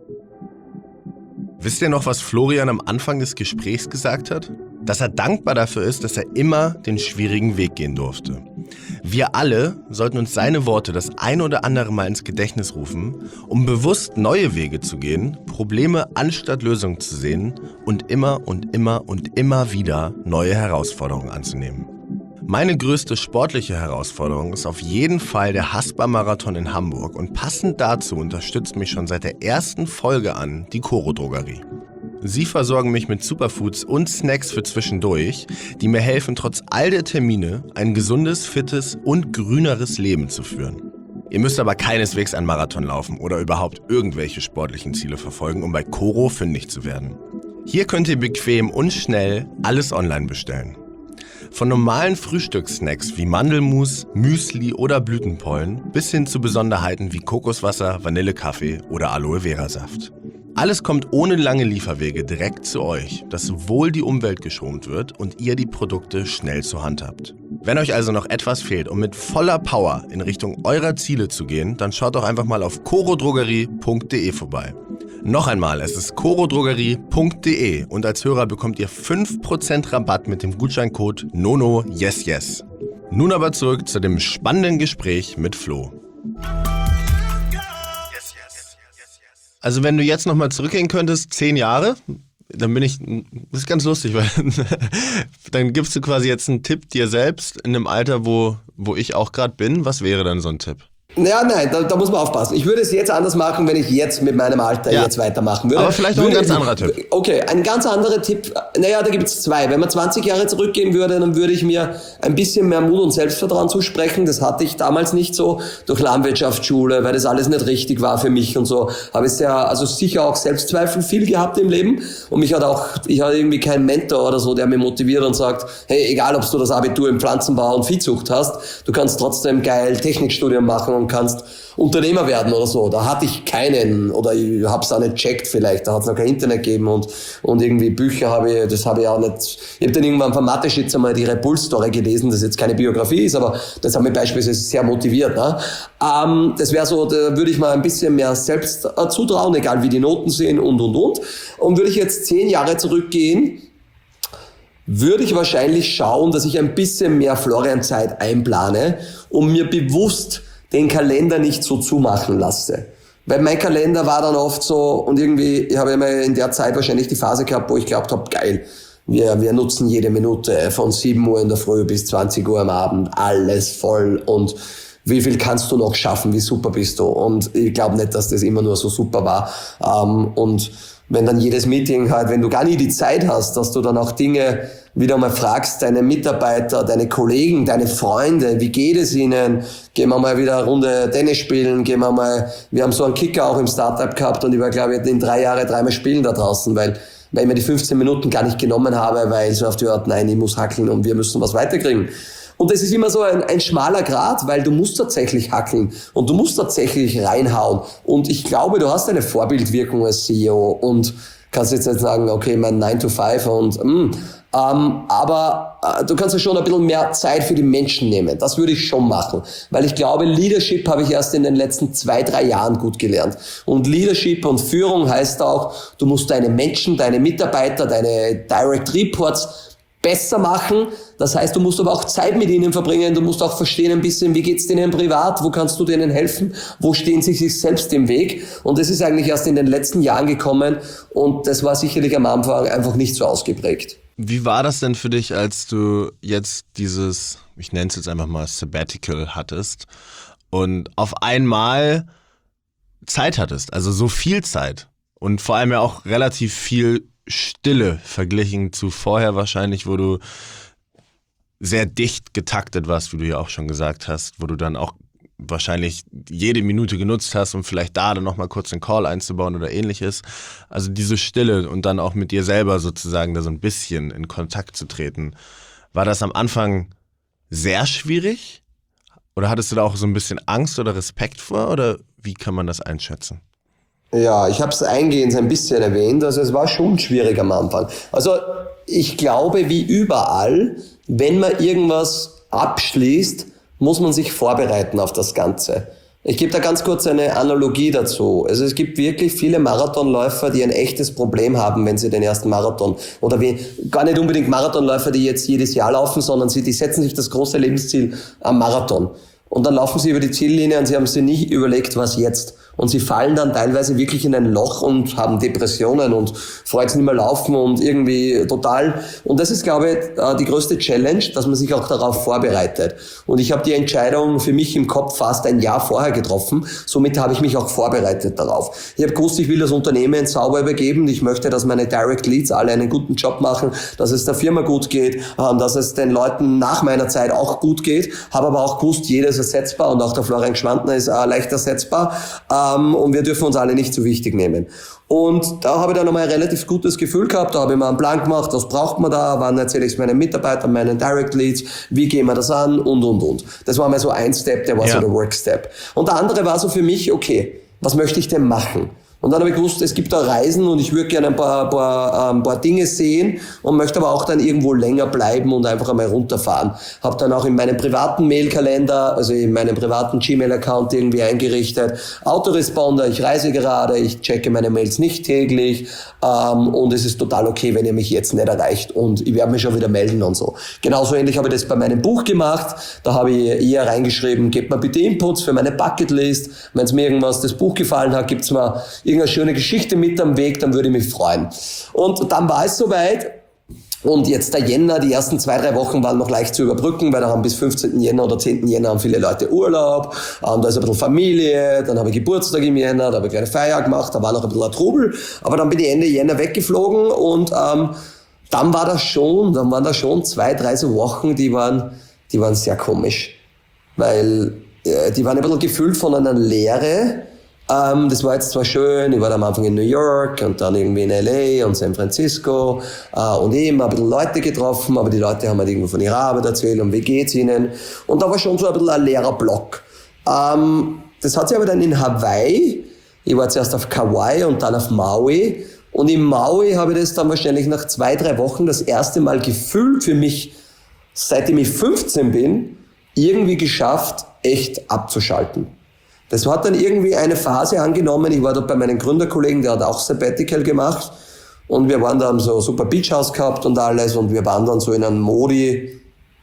Wisst ihr noch, was Florian am Anfang des Gesprächs gesagt hat? Dass er dankbar dafür ist, dass er immer den schwierigen Weg gehen durfte. Wir alle sollten uns seine Worte das ein oder andere Mal ins Gedächtnis rufen, um bewusst neue Wege zu gehen, Probleme anstatt Lösungen zu sehen und immer und immer und immer wieder neue Herausforderungen anzunehmen. Meine größte sportliche Herausforderung ist auf jeden Fall der Haspa-Marathon in Hamburg, und passend dazu unterstützt mich schon seit der ersten Folge an die Coro Drogerie. Sie versorgen mich mit Superfoods und Snacks für zwischendurch, die mir helfen, trotz all der Termine ein gesundes, fittes und grüneres Leben zu führen. Ihr müsst aber keineswegs einen Marathon laufen oder überhaupt irgendwelche sportlichen Ziele verfolgen, um bei Coro fündig zu werden. Hier könnt ihr bequem und schnell alles online bestellen. Von normalen Frühstückssnacks wie Mandelmus, Müsli oder Blütenpollen bis hin zu Besonderheiten wie Kokoswasser, Vanillekaffee oder Aloe Vera Saft. Alles kommt ohne lange Lieferwege direkt zu euch, dass sowohl die Umwelt geschont wird und ihr die Produkte schnell zur Hand habt. Wenn euch also noch etwas fehlt, um mit voller Power in Richtung eurer Ziele zu gehen, dann schaut doch einfach mal auf corodrogerie punkt de vorbei. Noch einmal, es ist corodrogerie punkt de und als Hörer bekommt ihr fünf Prozent Rabatt mit dem Gutscheincode NONOYESYES. Nun aber zurück zu dem spannenden Gespräch mit Flo. Also wenn du jetzt nochmal zurückgehen könntest, zehn Jahre, dann bin ich, das ist ganz lustig, weil dann gibst du quasi jetzt einen Tipp dir selbst in einem Alter, wo, wo ich auch gerade bin. Was wäre dann so ein Tipp? Ja, nein, da, da muss man aufpassen. Ich würde es jetzt anders machen, wenn ich jetzt mit meinem Alter ja. jetzt weitermachen würde. Aber vielleicht noch ein ganz anderer Tipp. Okay, ein ganz anderer Tipp. Naja, da gibt es zwei. Wenn man zwanzig Jahre zurückgehen würde, dann würde ich mir ein bisschen mehr Mut und Selbstvertrauen zusprechen. Das hatte ich damals nicht so durch Landwirtschaftsschule, weil das alles nicht richtig war für mich und so. Habe ich sehr, also sicher auch Selbstzweifel viel gehabt im Leben. Und mich hat auch, ich hatte irgendwie keinen Mentor oder so, der mich motiviert und sagt, hey, egal ob du das Abitur im Pflanzenbau und Viehzucht hast, du kannst trotzdem geil Technikstudium machen und kannst Unternehmer werden oder so. Da hatte ich keinen oder ich habe es auch nicht checkt vielleicht. Da hat es noch kein Internet gegeben und und irgendwie Bücher habe ich, das habe ich auch nicht. Ich habe dann irgendwann von Mathe-Schitz einmal die Repulse-Story gelesen, das jetzt keine Biografie ist, aber das hat mich beispielsweise sehr motiviert. Ne? Ähm, das wäre so, da würde ich mal ein bisschen mehr selbst äh, zutrauen, egal wie die Noten sind und und und. Und würde ich jetzt zehn Jahre zurückgehen, würde ich wahrscheinlich schauen, dass ich ein bisschen mehr Florian-Zeit einplane und mir bewusst den Kalender nicht so zumachen lasse. Weil mein Kalender war dann oft so, und irgendwie, ich habe immer in der Zeit wahrscheinlich die Phase gehabt, wo ich glaubt habe, geil, wir, wir nutzen jede Minute von sieben Uhr in der Früh bis zwanzig Uhr am Abend, alles voll und wie viel kannst du noch schaffen, wie super bist du? Und ich glaube nicht, dass das immer nur so super war. Und wenn dann jedes Meeting halt, wenn du gar nie die Zeit hast, dass du dann auch Dinge wieder mal fragst, deine Mitarbeiter, deine Kollegen, deine Freunde, wie geht es ihnen? Gehen wir mal wieder eine Runde Tennis spielen, gehen wir mal, wir haben so einen Kicker auch im Startup gehabt und ich war, glaube ich, in drei Jahren dreimal spielen da draußen, weil, weil ich mir die fünfzehn Minuten gar nicht genommen habe, weil so auf die Art, nein, ich muss hackeln und wir müssen was weiterkriegen. Und das ist immer so ein, ein schmaler Grat, weil du musst tatsächlich hackeln und du musst tatsächlich reinhauen. Und ich glaube, du hast eine Vorbildwirkung als C E O und kannst jetzt nicht sagen, okay, mein nine to five und mm, ähm, aber äh, du kannst ja schon ein bisschen mehr Zeit für die Menschen nehmen. Das würde ich schon machen, weil ich glaube, Leadership habe ich erst in den letzten zwei, drei Jahren gut gelernt. Und Leadership und Führung heißt auch, du musst deine Menschen, deine Mitarbeiter, deine Direct Reports besser machen. Das heißt, du musst aber auch Zeit mit ihnen verbringen. Du musst auch verstehen ein bisschen, wie geht's denen privat? Wo kannst du denen helfen? Wo stehen sie sich selbst im Weg? Und das ist eigentlich erst in den letzten Jahren gekommen. Und das war sicherlich am Anfang einfach nicht so ausgeprägt. Wie war das denn für dich, als du jetzt dieses, ich nenne es jetzt einfach mal Sabbatical hattest und auf einmal Zeit hattest? Also so viel Zeit und vor allem ja auch relativ viel Stille verglichen zu vorher wahrscheinlich, wo du sehr dicht getaktet warst, wie du ja auch schon gesagt hast, wo du dann auch wahrscheinlich jede Minute genutzt hast, um vielleicht da dann nochmal kurz einen Call einzubauen oder ähnliches. Also diese Stille und dann auch mit dir selber sozusagen da so ein bisschen in Kontakt zu treten. War das am Anfang sehr schwierig? Oder hattest du da auch so ein bisschen Angst oder Respekt vor? Oder wie kann man das einschätzen? Ja, ich habe es eingehend ein bisschen erwähnt, also es war schon schwierig am Anfang. Also ich glaube, wie überall, wenn man irgendwas abschließt, muss man sich vorbereiten auf das Ganze. Ich gebe da ganz kurz eine Analogie dazu. Also es gibt wirklich viele Marathonläufer, die ein echtes Problem haben, wenn sie den ersten Marathon, oder wie, gar nicht unbedingt Marathonläufer, die jetzt jedes Jahr laufen, sondern sie, die setzen sich das große Lebensziel am Marathon. Und dann laufen sie über die Ziellinie und sie haben sich nicht überlegt, was jetzt. Und sie fallen dann teilweise wirklich in ein Loch und haben Depressionen und freut sich nicht mehr laufen und irgendwie total. Und das ist, glaube ich, die größte Challenge, dass man sich auch darauf vorbereitet. Und ich habe die Entscheidung für mich im Kopf fast ein Jahr vorher getroffen. Somit habe ich mich auch vorbereitet darauf. Ich habe gewusst, ich will das Unternehmen sauber übergeben. Ich möchte, dass meine Direct Leads alle einen guten Job machen, dass es der Firma gut geht, dass es den Leuten nach meiner Zeit auch gut geht. Habe aber auch gewusst, jeder ist ersetzbar und auch der Florian Gschwandner ist leicht ersetzbar. Und wir dürfen uns alle nicht zu wichtig nehmen. Und da habe ich dann nochmal ein relativ gutes Gefühl gehabt, da habe ich mir einen Plan gemacht, was braucht man da, wann erzähle ich es meinen Mitarbeitern, meinen Direct Leads, wie gehen wir das an und, und, und. Das war mal so ein Step, der war ja so der Work Step. Und der andere war so für mich, okay, was möchte ich denn machen? Und dann habe ich gewusst, es gibt da Reisen und ich würde gerne ein paar, paar, ein paar Dinge sehen und möchte aber auch dann irgendwo länger bleiben und einfach einmal runterfahren. Habe dann auch in meinem privaten Mailkalender, also in meinem privaten Gmail-Account irgendwie eingerichtet, Autoresponder, ich reise gerade, ich checke meine Mails nicht täglich ähm, und es ist total okay, wenn ihr mich jetzt nicht erreicht und ich werde mich schon wieder melden und so. Genauso ähnlich habe ich das bei meinem Buch gemacht. Da habe ich eher reingeschrieben, gebt mir bitte Inputs für meine Bucketlist. Wenn es mir irgendwas, das Buch gefallen hat, gibt's mir irgendeine schöne Geschichte mit am Weg, dann würde ich mich freuen. Und dann war es soweit. Und jetzt der Jänner, die ersten zwei, drei Wochen waren noch leicht zu überbrücken, weil da haben bis fünfzehnten Jänner oder zehnten Jänner haben viele Leute Urlaub, ähm, da ist ein bisschen Familie, dann habe ich Geburtstag im Jänner, da habe ich eine kleine Feier gemacht, da war noch ein bisschen ein Trubel, aber dann bin ich Ende Jänner weggeflogen und ähm, dann war das schon, dann waren da schon zwei, drei so Wochen, die waren, die waren sehr komisch, weil äh, die waren ein bisschen gefüllt von einer Leere. Ähm, das war jetzt zwar schön, ich war am Anfang in New York und dann irgendwie in L A und San Francisco äh, und eben ein bisschen Leute getroffen, aber die Leute haben halt irgendwo von ihrer Arbeit erzählt und wie geht's ihnen. Und da war schon so ein bisschen ein leerer Block. Ähm, das hat sich aber dann in Hawaii, ich war zuerst auf Kauai und dann auf Maui und in Maui habe ich das dann wahrscheinlich nach zwei, drei Wochen das erste Mal gefühlt für mich, seitdem ich fünfzehn bin, irgendwie geschafft, echt abzuschalten. Das hat dann irgendwie eine Phase angenommen. Ich war dort bei meinen Gründerkollegen, der hat auch Sabbatical gemacht. Und wir waren da, haben so ein super Beachhaus gehabt und alles. Und wir waren dann so in einem Modi,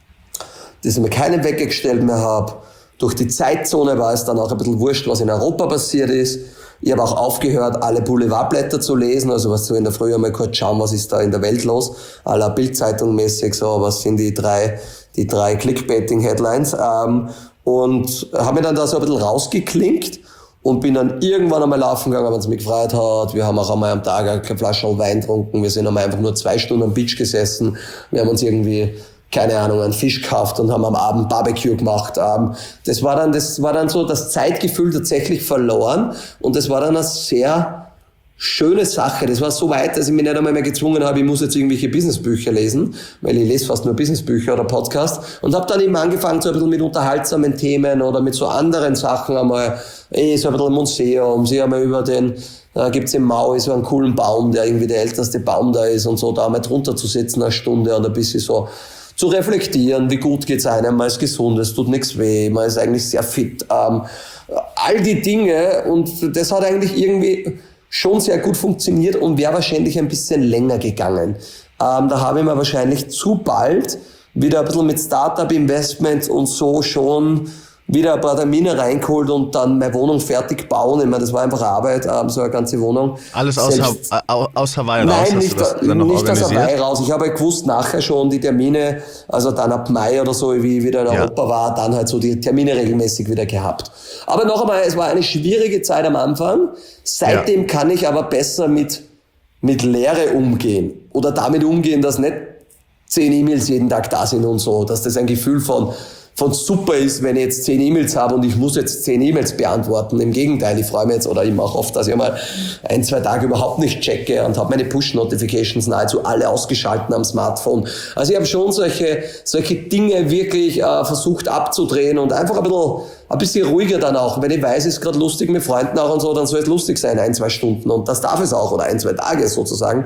dass ich mir keinen Wecker gestellt mehr habe. Durch die Zeitzone war es dann auch ein bisschen wurscht, was in Europa passiert ist. Ich habe auch aufgehört, alle Boulevardblätter zu lesen. Also was so in der Früh einmal kurz schauen, was ist da in der Welt los. À la Bildzeitung mäßig, so was sind die drei, die drei Clickbaiting-Headlines. Ähm, Und habe mir dann da so ein bisschen rausgeklinkt und bin dann irgendwann einmal laufen gegangen, wenn es mich gefreut hat. Wir haben auch einmal am Tag eine Flasche Wein getrunken. Wir sind einmal einfach nur zwei Stunden am Beach gesessen. Wir haben uns irgendwie, keine Ahnung, einen Fisch gekauft und haben am Abend Barbecue gemacht. Das war dann, das war dann so das Zeitgefühl tatsächlich verloren und das war dann eine sehr schöne Sache. Das war so weit, dass ich mich nicht einmal mehr gezwungen habe, ich muss jetzt irgendwelche Businessbücher lesen, weil ich lese fast nur Businessbücher oder Podcasts und habe dann eben angefangen, so ein bisschen mit unterhaltsamen Themen oder mit so anderen Sachen einmal, eh, so ein bisschen im Museum, sie einmal über den, da gibt's in Maui so einen coolen Baum, der irgendwie der älteste Baum da ist und so, da einmal drunter zu sitzen eine Stunde und ein bisschen so zu reflektieren, wie gut geht's einem, man ist gesund, es tut nichts weh, man ist eigentlich sehr fit, ähm, all die Dinge und das hat eigentlich irgendwie schon sehr gut funktioniert und wäre wahrscheinlich ein bisschen länger gegangen. Ähm, da habe ich mir wahrscheinlich zu bald wieder ein bisschen mit Startup-Investments und so schon wieder ein paar Termine reingeholt und dann meine Wohnung fertig bauen. Ich meine, das war einfach Arbeit, ähm, so eine ganze Wohnung. Alles aus, Selbst, ha- aus Hawaii raus? Nein, hast nicht, du das dann noch nicht aus organisiert? Hawaii raus. Ich habe halt gewusst, nachher schon die Termine, also dann ab Mai oder so, wie ich wieder in Ja. Europa war, dann halt so die Termine regelmäßig wieder gehabt. Aber noch einmal, es war eine schwierige Zeit am Anfang. Seitdem ja. kann ich aber besser mit, mit Leere umgehen. Oder damit umgehen, dass nicht zehn E-Mails jeden Tag da sind und so. Dass das ein Gefühl von, von super ist, wenn ich jetzt zehn E-Mails habe und ich muss jetzt zehn E-Mails beantworten. Im Gegenteil, ich freue mich jetzt, oder ich mache oft, dass ich mal ein, zwei Tage überhaupt nicht checke und habe meine Push-Notifications nahezu alle ausgeschalten am Smartphone. Also ich habe schon solche, solche Dinge wirklich äh, versucht abzudrehen und einfach ein bisschen, ein bisschen ruhiger dann auch. Wenn ich weiß, es ist gerade lustig mit Freunden auch und so, dann soll es lustig sein, ein, zwei Stunden. Und das darf es auch, oder ein, zwei Tage sozusagen.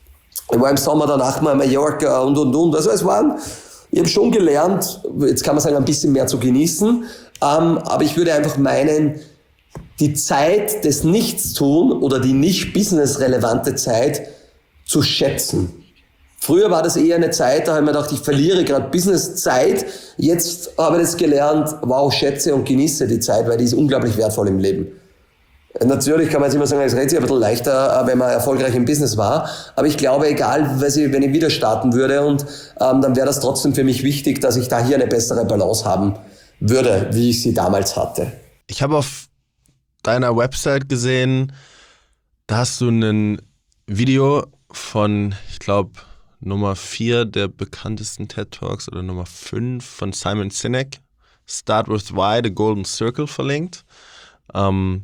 Ich war im Sommer danach mal in Mallorca und, und, und. Also es waren, ich habe schon gelernt, jetzt kann man sagen, ein bisschen mehr zu genießen, ähm, aber ich würde einfach meinen, die Zeit des Nichtstun oder die nicht businessrelevante Zeit zu schätzen. Früher war das eher eine Zeit, da habe ich mir gedacht, ich verliere gerade Businesszeit. Jetzt habe ich das gelernt, wow, schätze und genieße die Zeit, weil die ist unglaublich wertvoll im Leben. Natürlich kann man jetzt immer sagen, es redet sich ein bisschen leichter, wenn man erfolgreich im Business war. Aber ich glaube, egal, wenn ich wieder starten würde, und ähm, dann wäre das trotzdem für mich wichtig, dass ich da hier eine bessere Balance haben würde, wie ich sie damals hatte. Ich habe auf deiner Website gesehen, da hast du ein Video von, ich glaube, Nummer vier der bekanntesten TED Talks oder Nummer fünf von Simon Sinek, Start with Why, The Golden Circle, verlinkt. Ähm,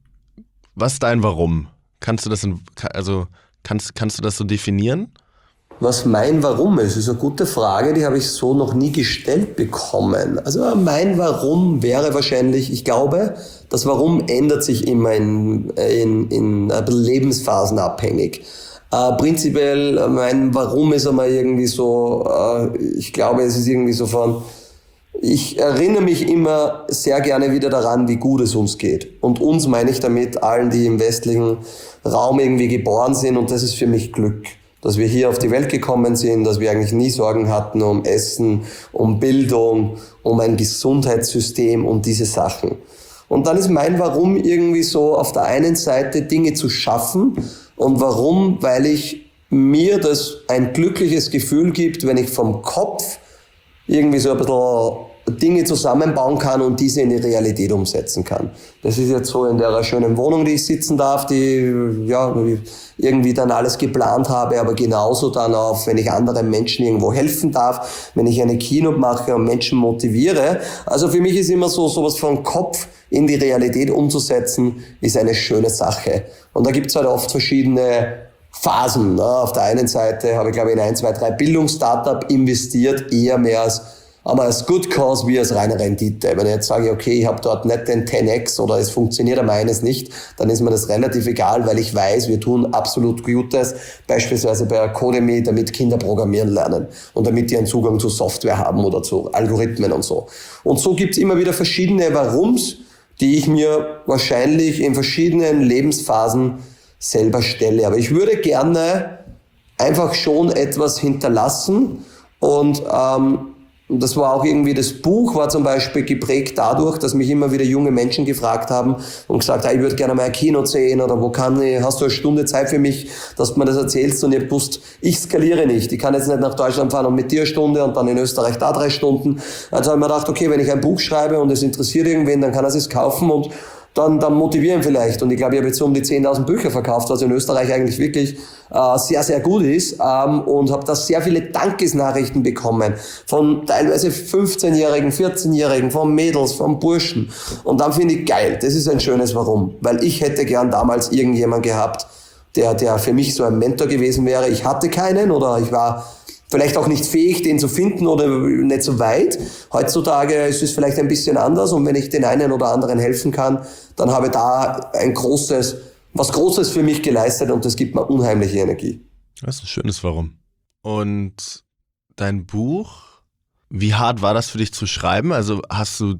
Was ist dein Warum? Kannst du das in, also kannst, kannst du das so definieren? Was mein Warum ist, ist eine gute Frage, die habe ich so noch nie gestellt bekommen. Also mein Warum wäre wahrscheinlich, ich glaube, das Warum ändert sich immer in, in, in ein bisschen Lebensphasen abhängig. Äh, prinzipiell, mein Warum ist einmal irgendwie so, äh, ich glaube, es ist irgendwie so von, ich erinnere mich immer sehr gerne wieder daran, wie gut es uns geht. Und uns meine ich damit allen, die im westlichen Raum irgendwie geboren sind, und das ist für mich Glück. Dass wir hier auf die Welt gekommen sind, dass wir eigentlich nie Sorgen hatten um Essen, um Bildung, um ein Gesundheitssystem und diese Sachen. Und dann ist mein Warum irgendwie so, auf der einen Seite Dinge zu schaffen. Und warum? Weil ich mir das ein glückliches Gefühl gibt, wenn ich vom Kopf irgendwie so ein bisschen Dinge zusammenbauen kann und diese in die Realität umsetzen kann. Das ist jetzt so in der schönen Wohnung, die ich sitzen darf, die ja irgendwie dann alles geplant habe, aber genauso dann auch, wenn ich anderen Menschen irgendwo helfen darf, wenn ich eine Keynote mache und Menschen motiviere. Also für mich ist immer so, sowas vom Kopf in die Realität umzusetzen, ist eine schöne Sache. Und da gibt's halt oft verschiedene Phasen. Auf der einen Seite habe ich, glaube ich, in ein, zwei, drei Bildungsstartup investiert, eher mehr als aber als Good Cause wie als reine Rendite. Wenn ich jetzt sage, okay, ich habe dort nicht den zehn X oder es funktioniert am eines nicht, dann ist mir das relativ egal, weil ich weiß, wir tun absolut Gutes, beispielsweise bei Codemy, damit Kinder programmieren lernen und damit die einen Zugang zu Software haben oder zu Algorithmen und so. Und so gibt's immer wieder verschiedene Warums, die ich mir wahrscheinlich in verschiedenen Lebensphasen selber stelle. Aber ich würde gerne einfach schon etwas hinterlassen und ähm, Und das war auch irgendwie, das Buch war zum Beispiel geprägt dadurch, dass mich immer wieder junge Menschen gefragt haben und gesagt, hey, ich würde gerne mal ein Keynote sehen oder wo kann ich, hast du eine Stunde Zeit für mich, dass du mir das erzählst? Und ich hab gewusst, ich skaliere nicht. Ich kann jetzt nicht nach Deutschland fahren und mit dir eine Stunde und dann in Österreich da drei Stunden. Also habe ich mir gedacht, okay, wenn ich ein Buch schreibe und es interessiert irgendwen, dann kann er es kaufen und dann, dann motivieren vielleicht. Und ich glaube, ich habe jetzt so um die zehntausend Bücher verkauft, was in Österreich eigentlich wirklich äh, sehr, sehr gut ist. Ähm, und habe da sehr viele Dankesnachrichten bekommen. Von teilweise fünfzehnjährigen, vierzehnjährigen, von Mädels, von Burschen. Und dann finde ich geil. Das ist ein schönes Warum. Weil ich hätte gern damals irgendjemand gehabt, der, der für mich so ein Mentor gewesen wäre. Ich hatte keinen oder ich war vielleicht auch nicht fähig, den zu finden oder nicht so weit. Heutzutage ist es vielleicht ein bisschen anders und wenn ich den einen oder anderen helfen kann, dann habe ich da ein großes, was Großes für mich geleistet und das gibt mir unheimliche Energie. Das ist ein schönes Warum. Und dein Buch, wie hart war das für dich zu schreiben? Also hast du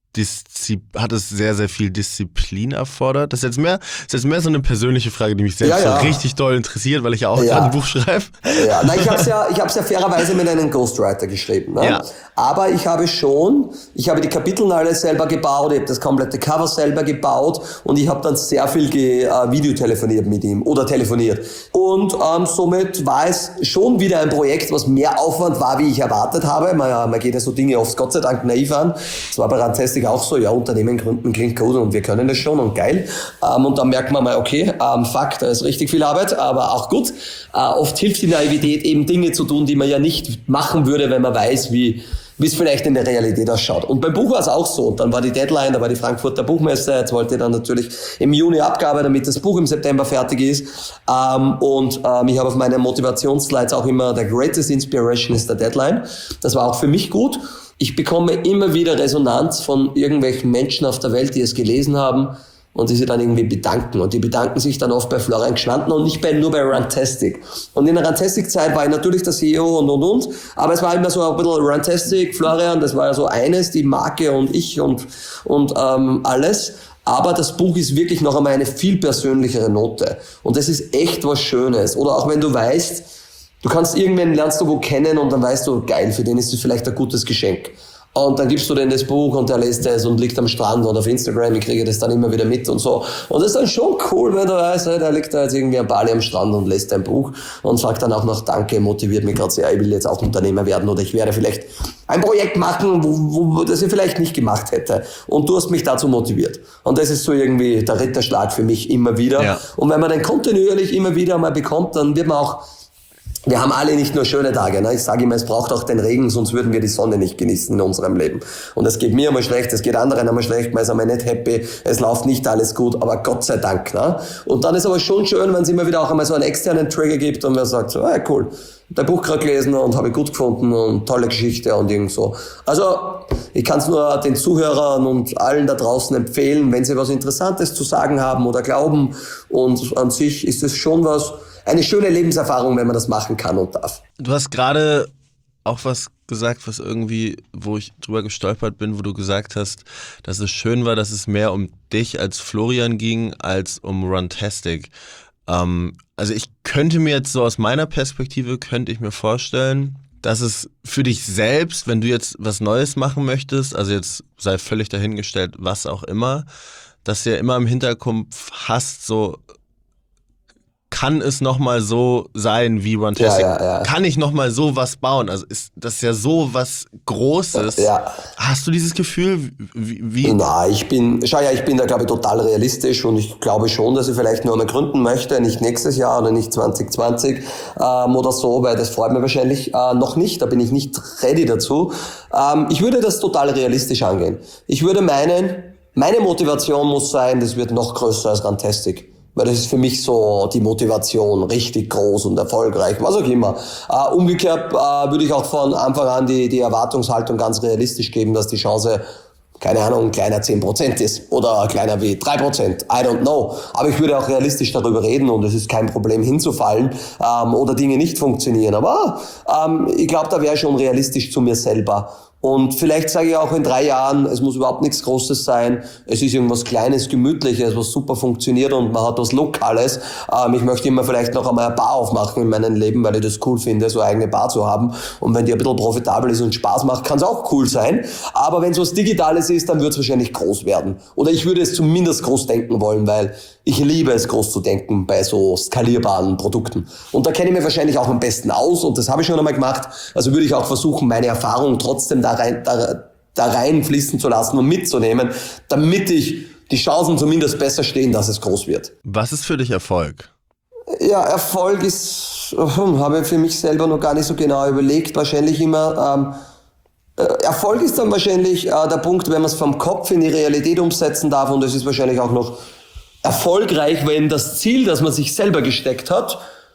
Diszi- hat es sehr, sehr viel Disziplin erfordert? Das ist jetzt mehr, das ist jetzt mehr so eine persönliche Frage, die mich selbst ja, ja. so richtig doll interessiert, weil ich ja auch ja. gerade ein Buch schreibe. Ja, nein, ich habe es ja, ich habe es ja fairerweise mit einem Ghostwriter geschrieben. Ne? Ja. Aber ich habe schon, ich habe die Kapitel alle selber gebaut, ich habe das komplette Cover selber gebaut und ich habe dann sehr viel ge, äh, Videotelefoniert mit ihm oder telefoniert. Und ähm, somit war es schon wieder ein Projekt, was mehr Aufwand war, wie ich erwartet habe. Man, man geht ja so Dinge oft Gott sei Dank naiv an. Das war bei Runtastic auch so, ja, Unternehmen gründen klingt gut und wir können das schon und geil. Ähm, und dann merkt man mal, okay, ähm, fuck, da ist richtig viel Arbeit, aber auch gut. Äh, oft hilft die Naivität eben Dinge zu tun, die man ja nicht machen würde, wenn man weiß, wie wie es vielleicht in der Realität ausschaut. Und beim Buch war es auch so. Und dann war die Deadline, da war die Frankfurter Buchmesse. Jetzt wollte ich dann natürlich im Juni Abgabe, damit das Buch im September fertig ist. Ähm, und ähm, ich habe auf meinen Motivationsslides auch immer, the greatest inspiration is the deadline. Das war auch für mich gut. Ich bekomme immer wieder Resonanz von irgendwelchen Menschen auf der Welt, die es gelesen haben und die sich dann irgendwie bedanken. Und die bedanken sich dann oft bei Florian Gschwandtner und nicht bei, nur bei Runtastic. Und in der Runtastic-Zeit war ich natürlich der C E O und, und, und. Aber es war immer so ein bisschen Runtastic, Florian, das war ja so eines, die Marke und ich und, und ähm, alles. Aber das Buch ist wirklich noch einmal eine viel persönlichere Note. Und das ist echt was Schönes. Oder auch wenn du weißt, du kannst irgendwen, lernst du wo kennen und dann weißt du, geil, für den ist es vielleicht ein gutes Geschenk. Und dann gibst du denen das Buch und der liest es und liegt am Strand und auf Instagram, ich kriege das dann immer wieder mit und so. Und das ist dann schon cool, wenn du weißt, der liegt da jetzt irgendwie am Bali am Strand und liest dein Buch und sagt dann auch noch Danke, motiviert mich gerade sehr, ich will jetzt auch Unternehmer werden oder ich werde vielleicht ein Projekt machen, wo, wo das ich vielleicht nicht gemacht hätte. Und du hast mich dazu motiviert. Und das ist so irgendwie der Ritterschlag für mich immer wieder. Ja. Und wenn man den kontinuierlich immer wieder mal bekommt, dann wird man auch wir haben alle nicht nur schöne Tage. Ne? Ich sage immer, es braucht auch den Regen, sonst würden wir die Sonne nicht genießen in unserem Leben. Und es geht mir immer schlecht, es geht anderen immer schlecht, man ist einmal nicht happy, es läuft nicht alles gut, aber Gott sei Dank. Ne? Und dann ist aber schon schön, wenn es immer wieder auch einmal so einen externen Trigger gibt und man sagt so, hey, cool, dein Buch gerade gelesen und habe ich gut gefunden und tolle Geschichte und irgend so. Also ich kann es nur den Zuhörern und allen da draußen empfehlen, wenn sie was Interessantes zu sagen haben oder glauben, und an sich ist es schon was, eine schöne Lebenserfahrung, wenn man das machen kann und darf. Du hast gerade auch was gesagt, was irgendwie, wo ich drüber gestolpert bin, wo du gesagt hast, dass es schön war, dass es mehr um dich als Florian ging, als um Runtastic. Ähm, also ich könnte mir jetzt so aus meiner Perspektive, könnte ich mir vorstellen, dass es für dich selbst, wenn du jetzt was Neues machen möchtest, also jetzt sei völlig dahingestellt, was auch immer, dass du ja immer im Hinterkopf hast, so kann es nochmal so sein wie Runtastic? Ja, ja, ja. Kann ich nochmal so was bauen? Also ist das ja so was Großes. Ja. Hast du dieses Gefühl? Wie, wie? Na, ich bin, schau ja, ich bin da glaube ich total realistisch und ich glaube schon, dass ich vielleicht nur einmal gründen möchte, nicht nächstes Jahr oder nicht zwanzig zwanzig ähm, oder so, weil das freut mir wahrscheinlich äh, noch nicht, da bin ich nicht ready dazu. Ähm, ich würde das total realistisch angehen. Ich würde meinen, meine Motivation muss sein, das wird noch größer als Runtastic. Weil das ist für mich so die Motivation, richtig groß und erfolgreich, was auch immer. Äh, umgekehrt äh, würde ich auch von Anfang an die, die Erwartungshaltung ganz realistisch geben, dass die Chance, keine Ahnung, kleiner zehn Prozent ist oder kleiner wie drei Prozent, I don't know. Aber ich würde auch realistisch darüber reden und es ist kein Problem hinzufallen ähm, oder Dinge nicht funktionieren. Aber ähm, ich glaube, da wäre schon realistisch zu mir selber. Und vielleicht sage ich auch in drei Jahren, es muss überhaupt nichts Großes sein, es ist irgendwas Kleines, Gemütliches, was super funktioniert und man hat was Lokales. Ähm, ich möchte immer vielleicht noch einmal eine Bar aufmachen in meinem Leben, weil ich das cool finde, so eine eigene Bar zu haben. Und wenn die ein bisschen profitabel ist und Spaß macht, kann es auch cool sein. Aber wenn es was Digitales ist, dann wird es wahrscheinlich groß werden. Oder ich würde es zumindest groß denken wollen, weil ich liebe es, groß zu denken bei so skalierbaren Produkten. Und da kenne ich mich wahrscheinlich auch am besten aus und das habe ich schon einmal gemacht. Also würde ich auch versuchen, meine Erfahrung trotzdem da rein, da, da reinfließen zu lassen und mitzunehmen, damit ich die Chancen zumindest besser stehen, dass es groß wird. Was ist für dich Erfolg? Ja, Erfolg ist, hm, habe ich für mich selber noch gar nicht so genau überlegt. Wahrscheinlich immer, ähm, äh, Erfolg ist dann wahrscheinlich äh, der Punkt, wenn man es vom Kopf in die Realität umsetzen darf, und es ist wahrscheinlich auch noch erfolgreich, wenn das Ziel, das man sich selber gesteckt hat,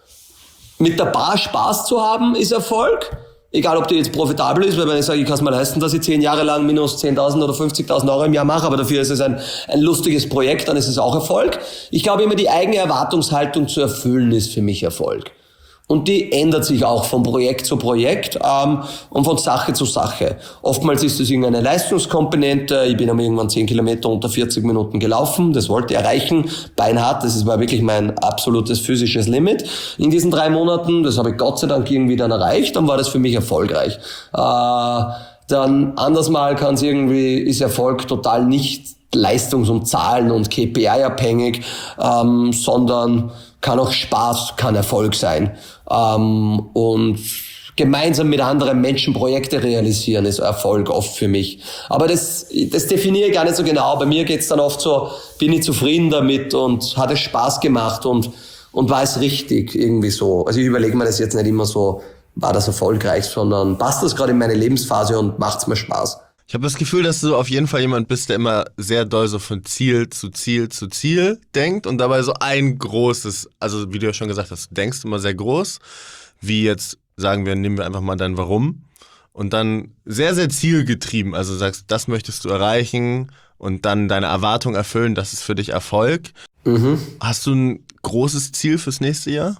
mit der Bar Spaß zu haben, ist Erfolg. Egal, ob die jetzt profitabel ist, weil wenn ich sage, ich kann es mal leisten, dass ich zehn Jahre lang minus zehntausend oder fünfzigtausend Euro im Jahr mache, aber dafür ist es ein, ein lustiges Projekt, dann ist es auch Erfolg. Ich glaube immer, die eigene Erwartungshaltung zu erfüllen, ist für mich Erfolg. Und die ändert sich auch von Projekt zu Projekt ähm, und von Sache zu Sache. Oftmals ist es irgendeine Leistungskomponente. Ich bin am irgendwann zehn Kilometer unter vierzig Minuten gelaufen. Das wollte ich erreichen. Beinhart, das war wirklich mein absolutes physisches Limit in diesen drei Monaten. Das habe ich Gott sei Dank irgendwie dann erreicht. Dann war das für mich erfolgreich. Äh, dann anders mal kann es irgendwie, ist Erfolg total nicht leistungs- und Zahlen- und K P I-abhängig, ähm, sondern kann auch Spaß, kann Erfolg sein. Ähm, und gemeinsam mit anderen Menschen Projekte realisieren ist Erfolg oft für mich. Aber das, das definiere ich gar nicht so genau. Bei mir geht's dann oft so, bin ich zufrieden damit und hat es Spaß gemacht und, und war es richtig irgendwie so. Also ich überlege mir das jetzt nicht immer so, war das erfolgreich, sondern passt das gerade in meine Lebensphase und macht's mir Spaß. Ich habe das Gefühl, dass du auf jeden Fall jemand bist, der immer sehr doll so von Ziel zu Ziel zu Ziel denkt und dabei so ein großes, also wie du ja schon gesagt hast, du denkst immer sehr groß, wie jetzt, sagen wir, nehmen wir einfach mal dein Warum und dann sehr, sehr zielgetrieben, also sagst, das möchtest du erreichen und dann deine Erwartung erfüllen, das ist für dich Erfolg. Mhm. Hast du ein großes Ziel fürs nächste Jahr?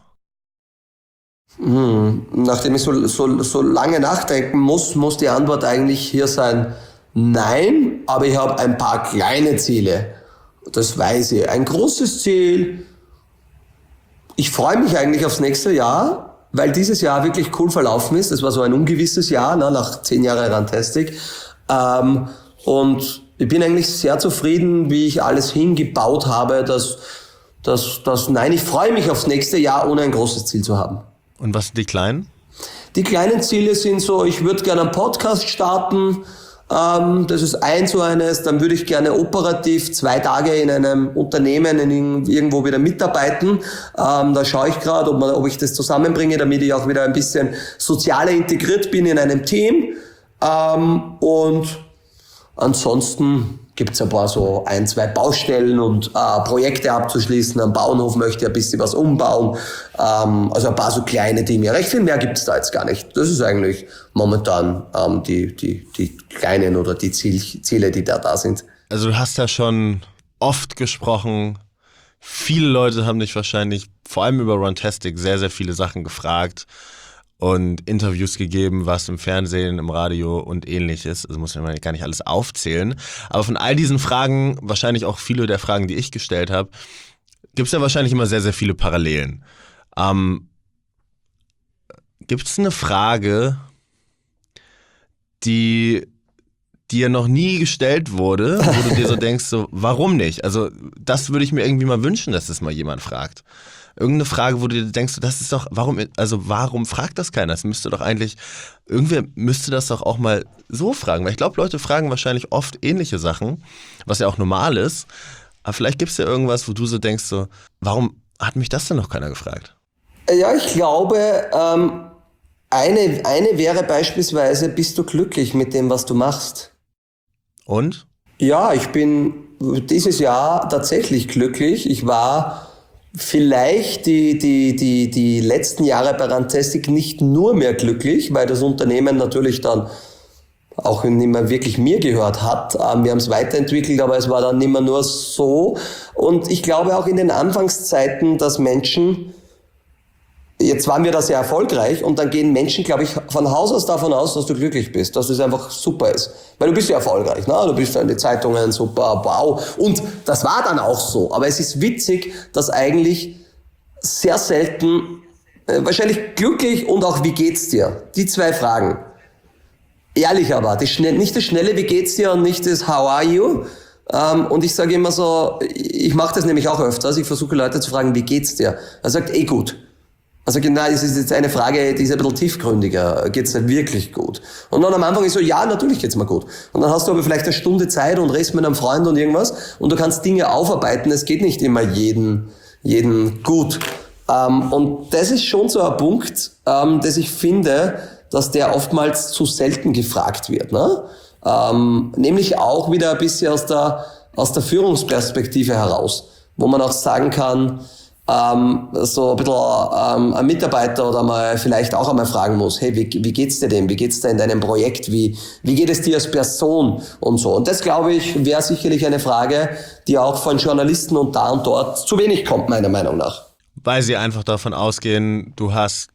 Hm. Nachdem ich so, so, so lange nachdenken muss, muss die Antwort eigentlich hier sein, nein, aber ich habe ein paar kleine Ziele. Das weiß ich. Ein großes Ziel, ich freue mich eigentlich aufs nächste Jahr, weil dieses Jahr wirklich cool verlaufen ist. Das war so ein ungewisses Jahr, ne, nach zehn Jahren Runtastic. Ähm, und ich bin eigentlich sehr zufrieden, wie ich alles hingebaut habe, dass, dass, dass, nein, ich freue mich aufs nächste Jahr, ohne ein großes Ziel zu haben. Und was sind die kleinen? Die kleinen Ziele sind so, ich würde gerne einen Podcast starten, Ähm, das ist ein so eines. Dann würde ich gerne operativ zwei Tage in einem Unternehmen in irgendwo wieder mitarbeiten. Ähm, da schaue ich gerade, ob, man, ob ich das zusammenbringe, damit ich auch wieder ein bisschen sozialer integriert bin in einem Team. Ähm, und ansonsten gibt's ein paar so ein, zwei Baustellen und äh, Projekte abzuschließen. Am Bauernhof möchte ich ein bisschen was umbauen. Ähm, also ein paar so kleine Dinge. Recht viel mehr gibt's da jetzt gar nicht. Das ist eigentlich momentan ähm, die, die, die kleinen oder die Ziel, Ziele, die da da sind. Also du hast ja schon oft gesprochen. Viele Leute haben dich wahrscheinlich, vor allem über Runtastic, sehr, sehr viele Sachen gefragt und Interviews gegeben, was im Fernsehen, im Radio und ähnliches. Also muss man gar nicht alles aufzählen. Aber von all diesen Fragen, wahrscheinlich auch viele der Fragen, die ich gestellt habe, gibt es ja wahrscheinlich immer sehr, sehr viele Parallelen. Ähm, gibt es eine Frage, die dir noch nie gestellt wurde, wo du dir so denkst, so, warum nicht? Also das würde ich mir irgendwie mal wünschen, dass das mal jemand fragt. Irgendeine Frage, wo du dir denkst, das ist doch, warum, also warum fragt das keiner? Das müsste doch eigentlich, irgendwer müsste das doch auch mal so fragen. Weil ich glaube, Leute fragen wahrscheinlich oft ähnliche Sachen, was ja auch normal ist. Aber vielleicht gibt es ja irgendwas, wo du so denkst, so, warum hat mich das denn noch keiner gefragt? Ja, ich glaube, ähm, eine, eine wäre beispielsweise, bist du glücklich mit dem, was du machst? Und? Ja, ich bin dieses Jahr tatsächlich glücklich. Ich war vielleicht die, die, die, die letzten Jahre bei Runtastic nicht nur mehr glücklich, weil das Unternehmen natürlich dann auch nicht mehr wirklich mir gehört hat. Wir haben es weiterentwickelt, aber es war dann nicht mehr nur so. Und ich glaube auch in den Anfangszeiten, dass Menschen, jetzt waren wir da sehr erfolgreich und dann gehen Menschen, glaube ich, von Haus aus davon aus, dass du glücklich bist, dass es einfach super ist. Weil du bist ja erfolgreich, ne? Du bist ja in den Zeitungen super, wow. Und das war dann auch so. Aber es ist witzig, dass eigentlich sehr selten, äh, wahrscheinlich glücklich und auch wie geht's dir? Die zwei Fragen. Ehrlich aber, das schnell, nicht das schnelle wie geht's dir und nicht das how are you? Ähm, und ich sage immer so, ich mache das nämlich auch öfters, ich versuche Leute zu fragen, wie geht's dir? Er sagt, eh gut. Also genau, es ist jetzt eine Frage, die ist ein bisschen tiefgründiger. Geht's dir wirklich gut? Und dann am Anfang ist so, ja, natürlich geht's mir gut. Und dann hast du aber vielleicht eine Stunde Zeit und redest mit einem Freund und irgendwas und du kannst Dinge aufarbeiten. Es geht nicht immer jeden, jeden gut. Ähm, und das ist schon so ein Punkt, ähm, dass ich finde, dass der oftmals zu selten gefragt wird, ne? Ähm, nämlich auch wieder ein bisschen aus der, aus der Führungsperspektive heraus, wo man auch sagen kann, ähm, so ein bisschen ähm, ein Mitarbeiter oder mal vielleicht auch einmal fragen muss, hey, wie, wie geht's dir denn? Wie geht's dir in deinem Projekt? Wie, wie geht es dir als Person? Und so. Und das, glaube ich, wäre sicherlich eine Frage, die auch von Journalisten und da und dort zu wenig kommt, meiner Meinung nach. Weil sie einfach davon ausgehen, du hast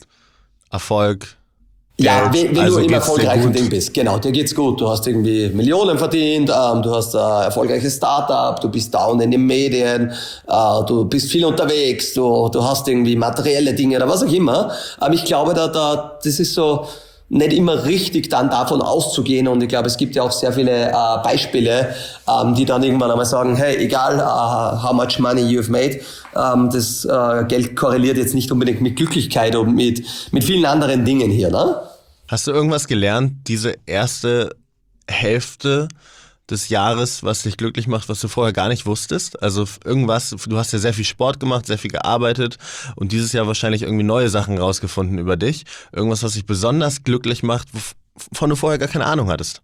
Erfolg. Ja, wenn, wenn also du im geht's dir erfolgreichen gut. Ding bist. Genau, dir geht's gut. Du hast irgendwie Millionen verdient, ähm, du hast ein erfolgreiches Startup, du bist down in den Medien, äh, du bist viel unterwegs, du, du hast irgendwie materielle Dinge oder was auch immer. Aber ich glaube, da, da, das ist so nicht immer richtig, dann davon auszugehen. Und ich glaube, es gibt ja auch sehr viele äh, Beispiele, ähm, die dann irgendwann einmal sagen, hey, egal uh, how much money you've made, ähm, das äh, Geld korreliert jetzt nicht unbedingt mit Glücklichkeit und mit, mit vielen anderen Dingen hier, ne? Hast du irgendwas gelernt, diese erste Hälfte des Jahres, was dich glücklich macht, was du vorher gar nicht wusstest? Also irgendwas, du hast ja sehr viel Sport gemacht, sehr viel gearbeitet und dieses Jahr wahrscheinlich irgendwie neue Sachen rausgefunden über dich. Irgendwas, was dich besonders glücklich macht, wovon du vorher gar keine Ahnung hattest?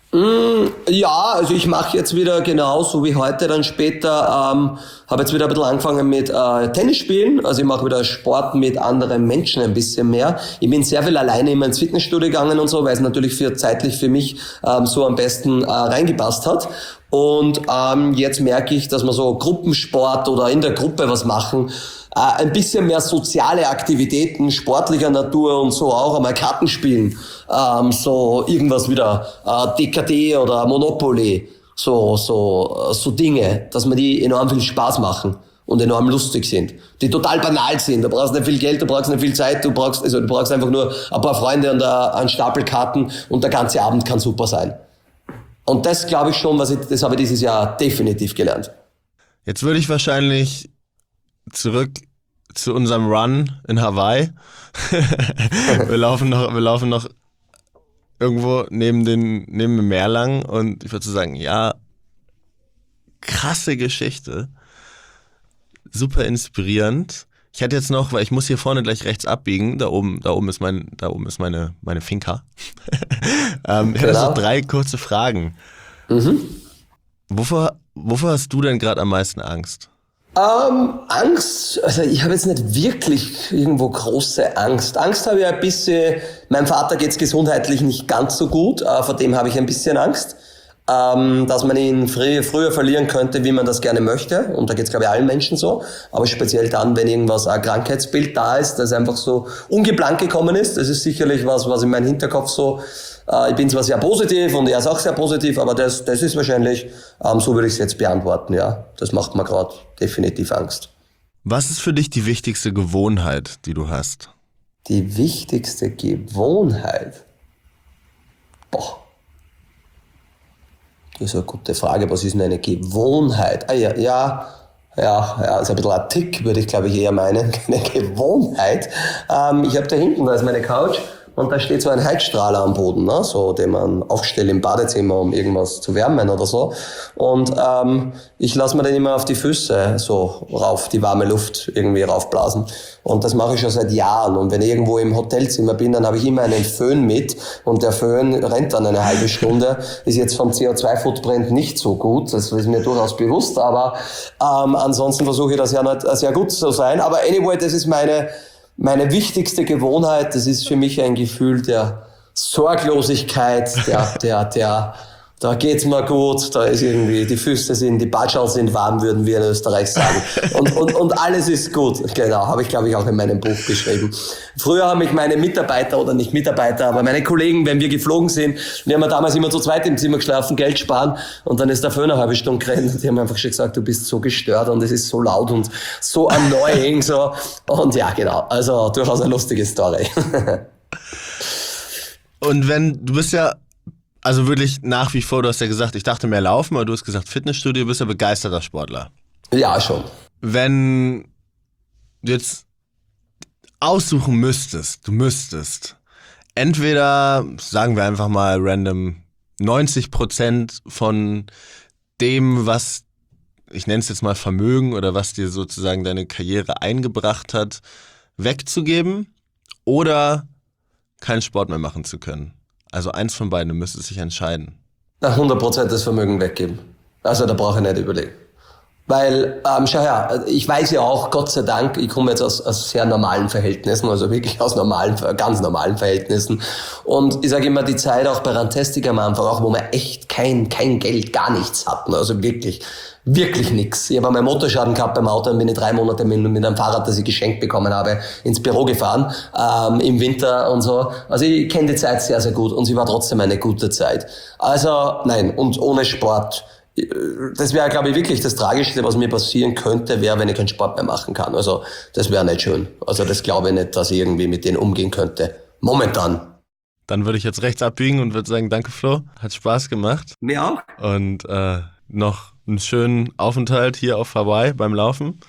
Ja, also ich mache jetzt wieder genauso wie heute, dann später, ähm, habe jetzt wieder ein bisschen angefangen mit äh, Tennis spielen, also ich mache wieder Sport mit anderen Menschen ein bisschen mehr. Ich bin sehr viel alleine immer ins Fitnessstudio gegangen und so, weil es natürlich für zeitlich für mich ähm, so am besten äh, reingepasst hat. Und ähm, jetzt merke ich, dass wir so Gruppensport oder in der Gruppe was machen, äh, ein bisschen mehr soziale Aktivitäten, sportlicher Natur und so auch einmal Karten spielen, ähm, so irgendwas wieder, äh, D K D oder Monopoly, so so so Dinge, dass mir die enorm viel Spaß machen und enorm lustig sind, die total banal sind. Du brauchst nicht viel Geld, du brauchst nicht viel Zeit, du brauchst also du brauchst einfach nur ein paar Freunde und einen Stapel Karten und der ganze Abend kann super sein. Und das glaube ich schon, was ich, das habe ich dieses Jahr definitiv gelernt. Jetzt würde ich wahrscheinlich zurück zu unserem Run in Hawaii. wir laufen noch, wir laufen noch irgendwo neben, den, neben dem Meer lang und ich würde so sagen, ja, krasse Geschichte, super inspirierend. Ich hätte jetzt noch, weil ich muss hier vorne gleich rechts abbiegen, da oben, da oben ist mein, da oben ist meine, meine Finca. ähm, ich hätte Genau. so drei kurze Fragen. Mhm. Wovor, wovor hast du denn gerade am meisten Angst? Ähm, Angst, also ich habe jetzt nicht wirklich irgendwo große Angst. Angst habe ich ein bisschen, meinem Vater geht's gesundheitlich nicht ganz so gut, äh, vor dem habe ich ein bisschen Angst, ähm, dass man ihn früh, früher verlieren könnte, wie man das gerne möchte. Und da geht's glaube ich allen Menschen so, aber speziell dann, wenn irgendwas, ein Krankheitsbild da ist, das einfach so ungeplant gekommen ist. Das ist sicherlich was, was in meinem Hinterkopf so, äh, ich bin zwar sehr positiv und er ist auch sehr positiv, aber das, das ist wahrscheinlich, ähm, so würde ich es jetzt beantworten, ja. Das macht mir gerade definitiv Angst. Was ist für dich die wichtigste Gewohnheit, die du hast? Die wichtigste Gewohnheit? Boah. Das ist eine gute Frage. Was ist denn eine Gewohnheit? Ah ja, ja, ja, ja, ist ein bisschen ein Tick, würde ich glaube ich eher meinen. Eine Gewohnheit. Ähm, ich habe da hinten, da ist meine Couch und da steht so ein Heizstrahler am Boden, ne? So, den man aufstellt im Badezimmer, um irgendwas zu wärmen oder so. Und ähm, ich lasse mir den immer auf die Füße so rauf, die warme Luft irgendwie raufblasen. Und das mache ich schon seit Jahren. Und wenn ich irgendwo im Hotelzimmer bin, dann habe ich immer einen Föhn mit. Und der Föhn rennt dann eine halbe Stunde. Ist jetzt vom C O zwei Footprint nicht so gut. Das ist mir durchaus bewusst. Aber ähm, ansonsten versuche ich das ja nicht sehr gut zu sein. Aber anyway, das ist meine, meine wichtigste Gewohnheit. Das ist für mich ein Gefühl der Sorglosigkeit, der, der, der, da geht's mir gut, da ist irgendwie, die Füße sind, die Batschal sind warm, würden wir in Österreich sagen. Und, und, und alles ist gut. Genau, habe ich, glaube ich, auch in meinem Buch beschrieben. Früher haben mich meine Mitarbeiter, oder nicht Mitarbeiter, aber meine Kollegen, wenn wir geflogen sind, wir haben ja damals immer zu zweit im Zimmer geschlafen, Geld sparen, und dann ist der Föhn eine halbe Stunde gerannt, und die haben einfach schon gesagt, du bist so gestört und es ist so laut und so annoying, so. Und ja, genau, also durchaus eine lustige Story. Und wenn, du bist ja, also wirklich nach wie vor, du hast ja gesagt, ich dachte mehr Laufen, aber du hast gesagt Fitnessstudio, du bist ja begeisterter Sportler. Ja, schon. Wenn du jetzt aussuchen müsstest, du müsstest, entweder, sagen wir einfach mal random, neunzig Prozent von dem, was, ich nenne es jetzt mal Vermögen oder was dir sozusagen deine Karriere eingebracht hat, wegzugeben oder keinen Sport mehr machen zu können. Also eins von beiden, du müsstest dich entscheiden. Nach hundert Prozent das Vermögen weggeben. Also da brauche ich nicht überlegen. Weil, ähm, schau her, ich weiß ja auch, Gott sei Dank, ich komme jetzt aus, aus sehr normalen Verhältnissen, also wirklich aus normalen, ganz normalen Verhältnissen. Und ich sage immer, die Zeit auch bei Rantastic am Anfang, auch wo wir echt kein, kein Geld, gar nichts hatten, also wirklich, wirklich nix. Ich habe einmal Motorschaden gehabt beim Auto und bin ich drei Monate mit, mit einem Fahrrad, das ich geschenkt bekommen habe, ins Büro gefahren, ähm, im Winter und so. Also ich kenne die Zeit sehr, sehr gut und sie war trotzdem eine gute Zeit. Also nein, und ohne Sport, das wäre, glaube ich, wirklich das Tragischste, was mir passieren könnte, wäre, wenn ich keinen Sport mehr machen kann. Also das wäre nicht schön. Also das glaube ich nicht, dass ich irgendwie mit denen umgehen könnte. Momentan. Dann würde ich jetzt rechts abbiegen und würde sagen, danke Flo, hat Spaß gemacht. Mir auch. Und äh, noch einen schönen Aufenthalt hier auf Hawaii beim Laufen.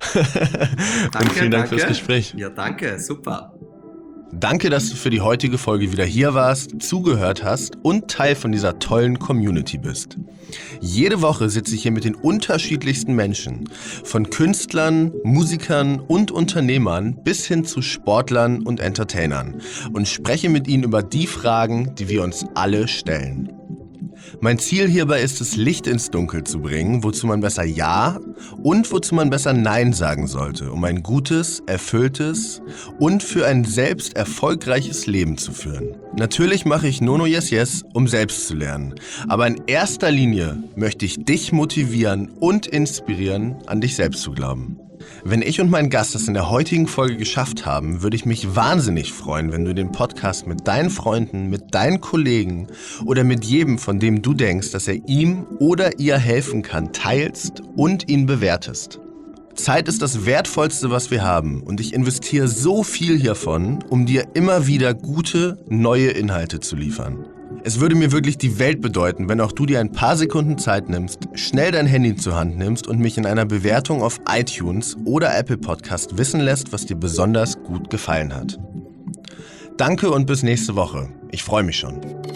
Danke, und vielen Dank danke. fürs Gespräch. Ja, danke, super. Danke, dass du für die heutige Folge wieder hier warst, zugehört hast und Teil von dieser tollen Community bist. Jede Woche sitze ich hier mit den unterschiedlichsten Menschen, von Künstlern, Musikern und Unternehmern bis hin zu Sportlern und Entertainern und spreche mit ihnen über die Fragen, die wir uns alle stellen. Mein Ziel hierbei ist es, Licht ins Dunkel zu bringen, wozu man besser Ja und wozu man besser Nein sagen sollte, um ein gutes, erfülltes und für ein selbst erfolgreiches Leben zu führen. Natürlich mache ich Nono Yes Yes, um selbst zu lernen. Aber in erster Linie möchte ich dich motivieren und inspirieren, an dich selbst zu glauben. Wenn ich und mein Gast es in der heutigen Folge geschafft haben, würde ich mich wahnsinnig freuen, wenn du den Podcast mit deinen Freunden, mit deinen Kollegen oder mit jedem, von dem du denkst, dass er ihm oder ihr helfen kann, teilst und ihn bewertest. Zeit ist das Wertvollste, was wir haben, und ich investiere so viel hiervon, um dir immer wieder gute, neue Inhalte zu liefern. Es würde mir wirklich die Welt bedeuten, wenn auch du dir ein paar Sekunden Zeit nimmst, schnell dein Handy zur Hand nimmst und mich in einer Bewertung auf iTunes oder Apple Podcast wissen lässt, was dir besonders gut gefallen hat. Danke und bis nächste Woche. Ich freue mich schon.